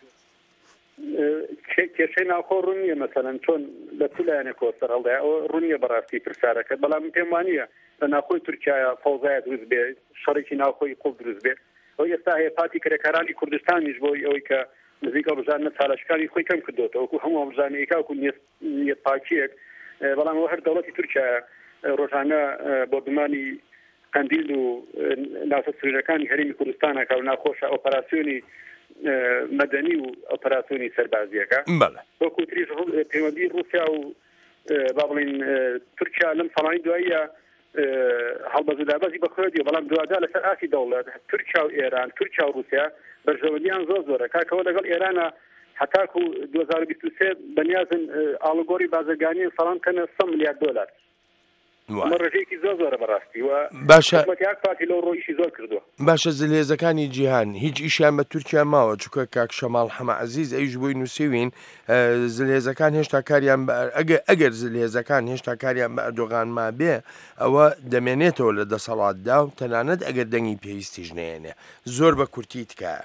کێشەی ناوخۆ ڕوونیە مەسەلەن چۆن لە پولایەنێکۆ سەر هەڵدای ئەوە ڕوونیە بەڕاستی پرسیارەکە، بەڵام پێم وانییە لە ناوخۆی تورکیایە فەوزایە دروست بێ، شەڕێکی ناوخۆی قوڵ دروست بێ. ئەو ئێستا هەیە پاتی کرێکارانی کوردستانیش بۆی ئەوەی کە نزیکە بژانە چالشکاری خۆی کەم کردوتەوە وەکو هەموو هەڵبژانەیەکا وەکو نیەت پاکیەک، بەڵام ئەوە هەر دەوڵەتی تورکیایە ڕۆژانە بۆ دمانی قەندیل و ناوچە سروشتەکانی هەرێمی کوردستانەکە و ناخۆشە ئۆپەراسیۆنی مەدەنی و ئۆپەراسیۆنی سەربازیەکە. وەکو تریش پەیوەندی رووسیا و با بڵێن تورکیا لەم ساڵانی دواییە هەڵبەزودابەزی بەخۆدی، بەڵام دووادا لەسەر ئاسی دەوڵەت تورکیا و ئێران، تورکیا و رووسیا بەرژەوەندیان زۆر زۆرە، کاکەوە لەگەڵ ئێرانە هەتاکو دوو هەزار و بیست و سێ بەنیازن ئاڵوگۆڕی بازرگانی ساڵان کەنە سە ملیارد دۆلار. ڕێژەیەکی زۆر زۆرە بەڕاستی و حکومەتیاک پاتی لەو ڕۆیشی زۆر کردووە. باشە زلهێزەکانی جیهان هیچ ئیشیان بە تورکیا ماوە، چووکە کاک شەماڵ حەمەعەزیز ئەویش بۆی نووسیوین زلهێزەکان هێشتا کاریان ئەگەر زلهێزەکان هێشتا کاریان بە ئەردۆغان ما بێ ئەوە دەمێنێتەوە لە دەسەڵاتدا و تەنانەت ئەگەر دەنگی پێویستیش نێنێ. زۆر بە کورتی تکایە.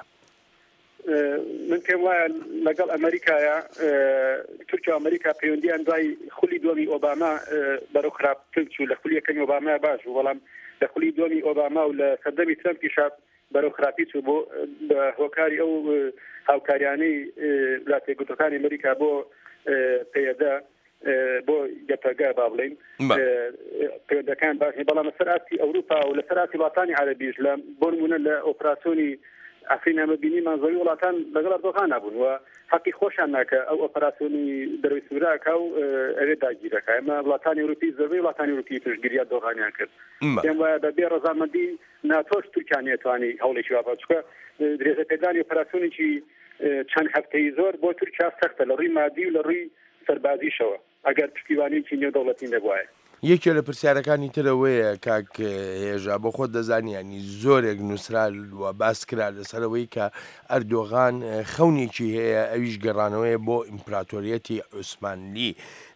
من پێم وایە لەگەڵ ئەمریکایە تورکیا و ئەمریکا پەیوەندیان دوای خولی دومی ئۆباما بەرەو خراپتر چوو، لە خولی یەکەمی ئۆباما باش بوو، بەڵام لە خولی دومی ئۆباما و لە سەردەمی ترەمپیشا بەرەو خراپی چوو بۆ بە هۆکاری ئەو هاوکاریانەی وڵاتە یەکگرتووەکانی ئەمریکا بۆ پەیەدا بۆ گەپەگا با بڵێن پەیوەندەکان باش، بەڵام لەسەر ئاستی ئەوروپا و لەسەر ئاستی وڵاتانی عەرەبیش لە بۆ نمونە لە ئۆپراسیۆنی ئەفرین ئەمەبینی مانزەوی وڵاتان لەگەڵ ئەردۆغان نبوون و حەقی خۆشیان ناکە ئەو ئۆپەراسیۆنی دەروی سووراکە و ئەوێ داگیرەکە. ئێمە وڵاتانی ئەوروپی زۆربەی وڵاتانی ئەوروپی پشتگیریات دۆغانیان کرد. پێم وایە بەبێ ڕەزامەندی ناتۆش تورکیا نێتوانی هەوڵێکی وا بکات، چونکە درێژە پێدانی ئۆپەراسیۆنێکی چەند هەفتەی زۆر بۆ تورکیا سەختە لە ڕووی مادی و لە ڕووی سەربازیشەوە ئەگەر پشتیوانیی نێودەوڵەتی نەبوایە. یەکێ لە پرسیارەکانی ترەوەیە کاک هێژا بۆ خۆت دەزانیانی زۆرێک نووسرا و باس کرا لەسەرەوەی کە ئەردۆغان خەونێکی هەیە ئەویش گەڕانەوەی بۆ ئیمپراتۆریەتی عوسمانلی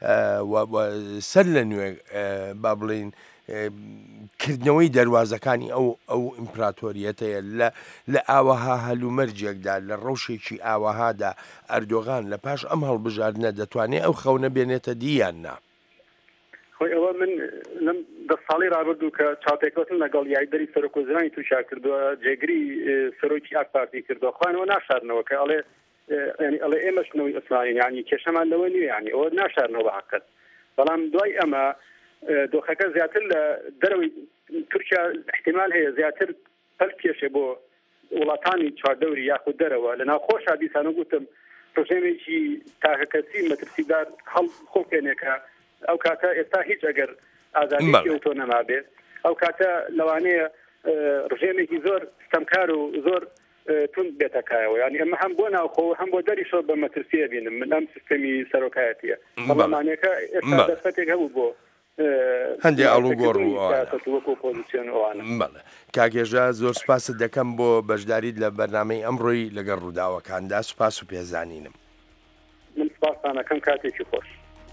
سەر لە نوێ با بڵێن کردنەوەی دەواازەکانی ئەو ئەو ئیمپراتۆریەتەیە لە ئاوەها هەلومەرجێکدا لە ڕەوشێکی ئاوەهادا ئەردۆغان لە پاش ئەم هەڵبژاردنە دەتوانێت ئەو خەونە بێنێتە دییان نا. خۆی ئەوە من لەم دە ساڵی ڕابردوو کە چاپێکوتن لەگەڵ یاریدەری سەرۆکوەزیرانی تووشا کردووە، جێگری سەرۆکی ئاک پارتی کردووە، خوانەوە ناشارنەوە کە ئەڵێ ئەڵێ ئێمەشنەوەی ئەسمانی یانی کێشەمان لەوە نیە، یانی ئەوە ناشارنەوە بە حەقەت. بەڵام دوای ئەمە دۆخەکە زیاتر لە دەرەوەی تورکیا احتیمال هەیە زیاتر پەل کێشێ بۆ وڵاتانی چواردەوری یاخود دەرەوە لە ناوخۆشا دیسانە گوتم پرۆژێمێکی تاکەکەسی مەترسیدار هەڵ خۆکێنێکە ئەو کاتە ئێستا هیچ ئەگەر ئازادی ئەوتۆ نەمابێت ئەو کاتە لەوانەیە ڕژێمێکی زۆر ستەمکار و زۆر تون بێتەکایەوە، ینی ئەمە هەم بۆ ناوخۆ هەم بۆ دەریشۆ بە مەترسیە بینم من ئەم سیستەمی سەرۆکایەتیە بەڵامانەکە ئێستا دەستەتێک هەبوو بۆ هەندێک ئەڵوگۆڕ وەکو پۆزیسیۆن ئەوانە. بەڵێ کاکێژە زۆر سپاست دەکەم بۆ بەشداریت لە بەرنامەی ئەمڕۆی لەگەڵ ڕووداوەکاندا سوپاس و پێزانینم. من سپاسانەکەم کاتێکی خۆش.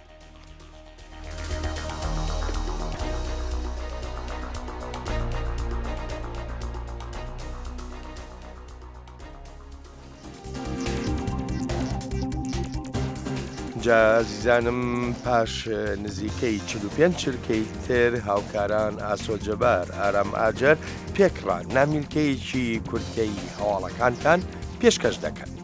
جازیزانم پاش نزیکەی چل و پێنج چرکەی تر هاوکاران ئاسۆجەبار ئارام ئاجەر پێکڕان نامیلکەیەکی کورتکەی هەواڵەکانتان پێشکەش دەکەن.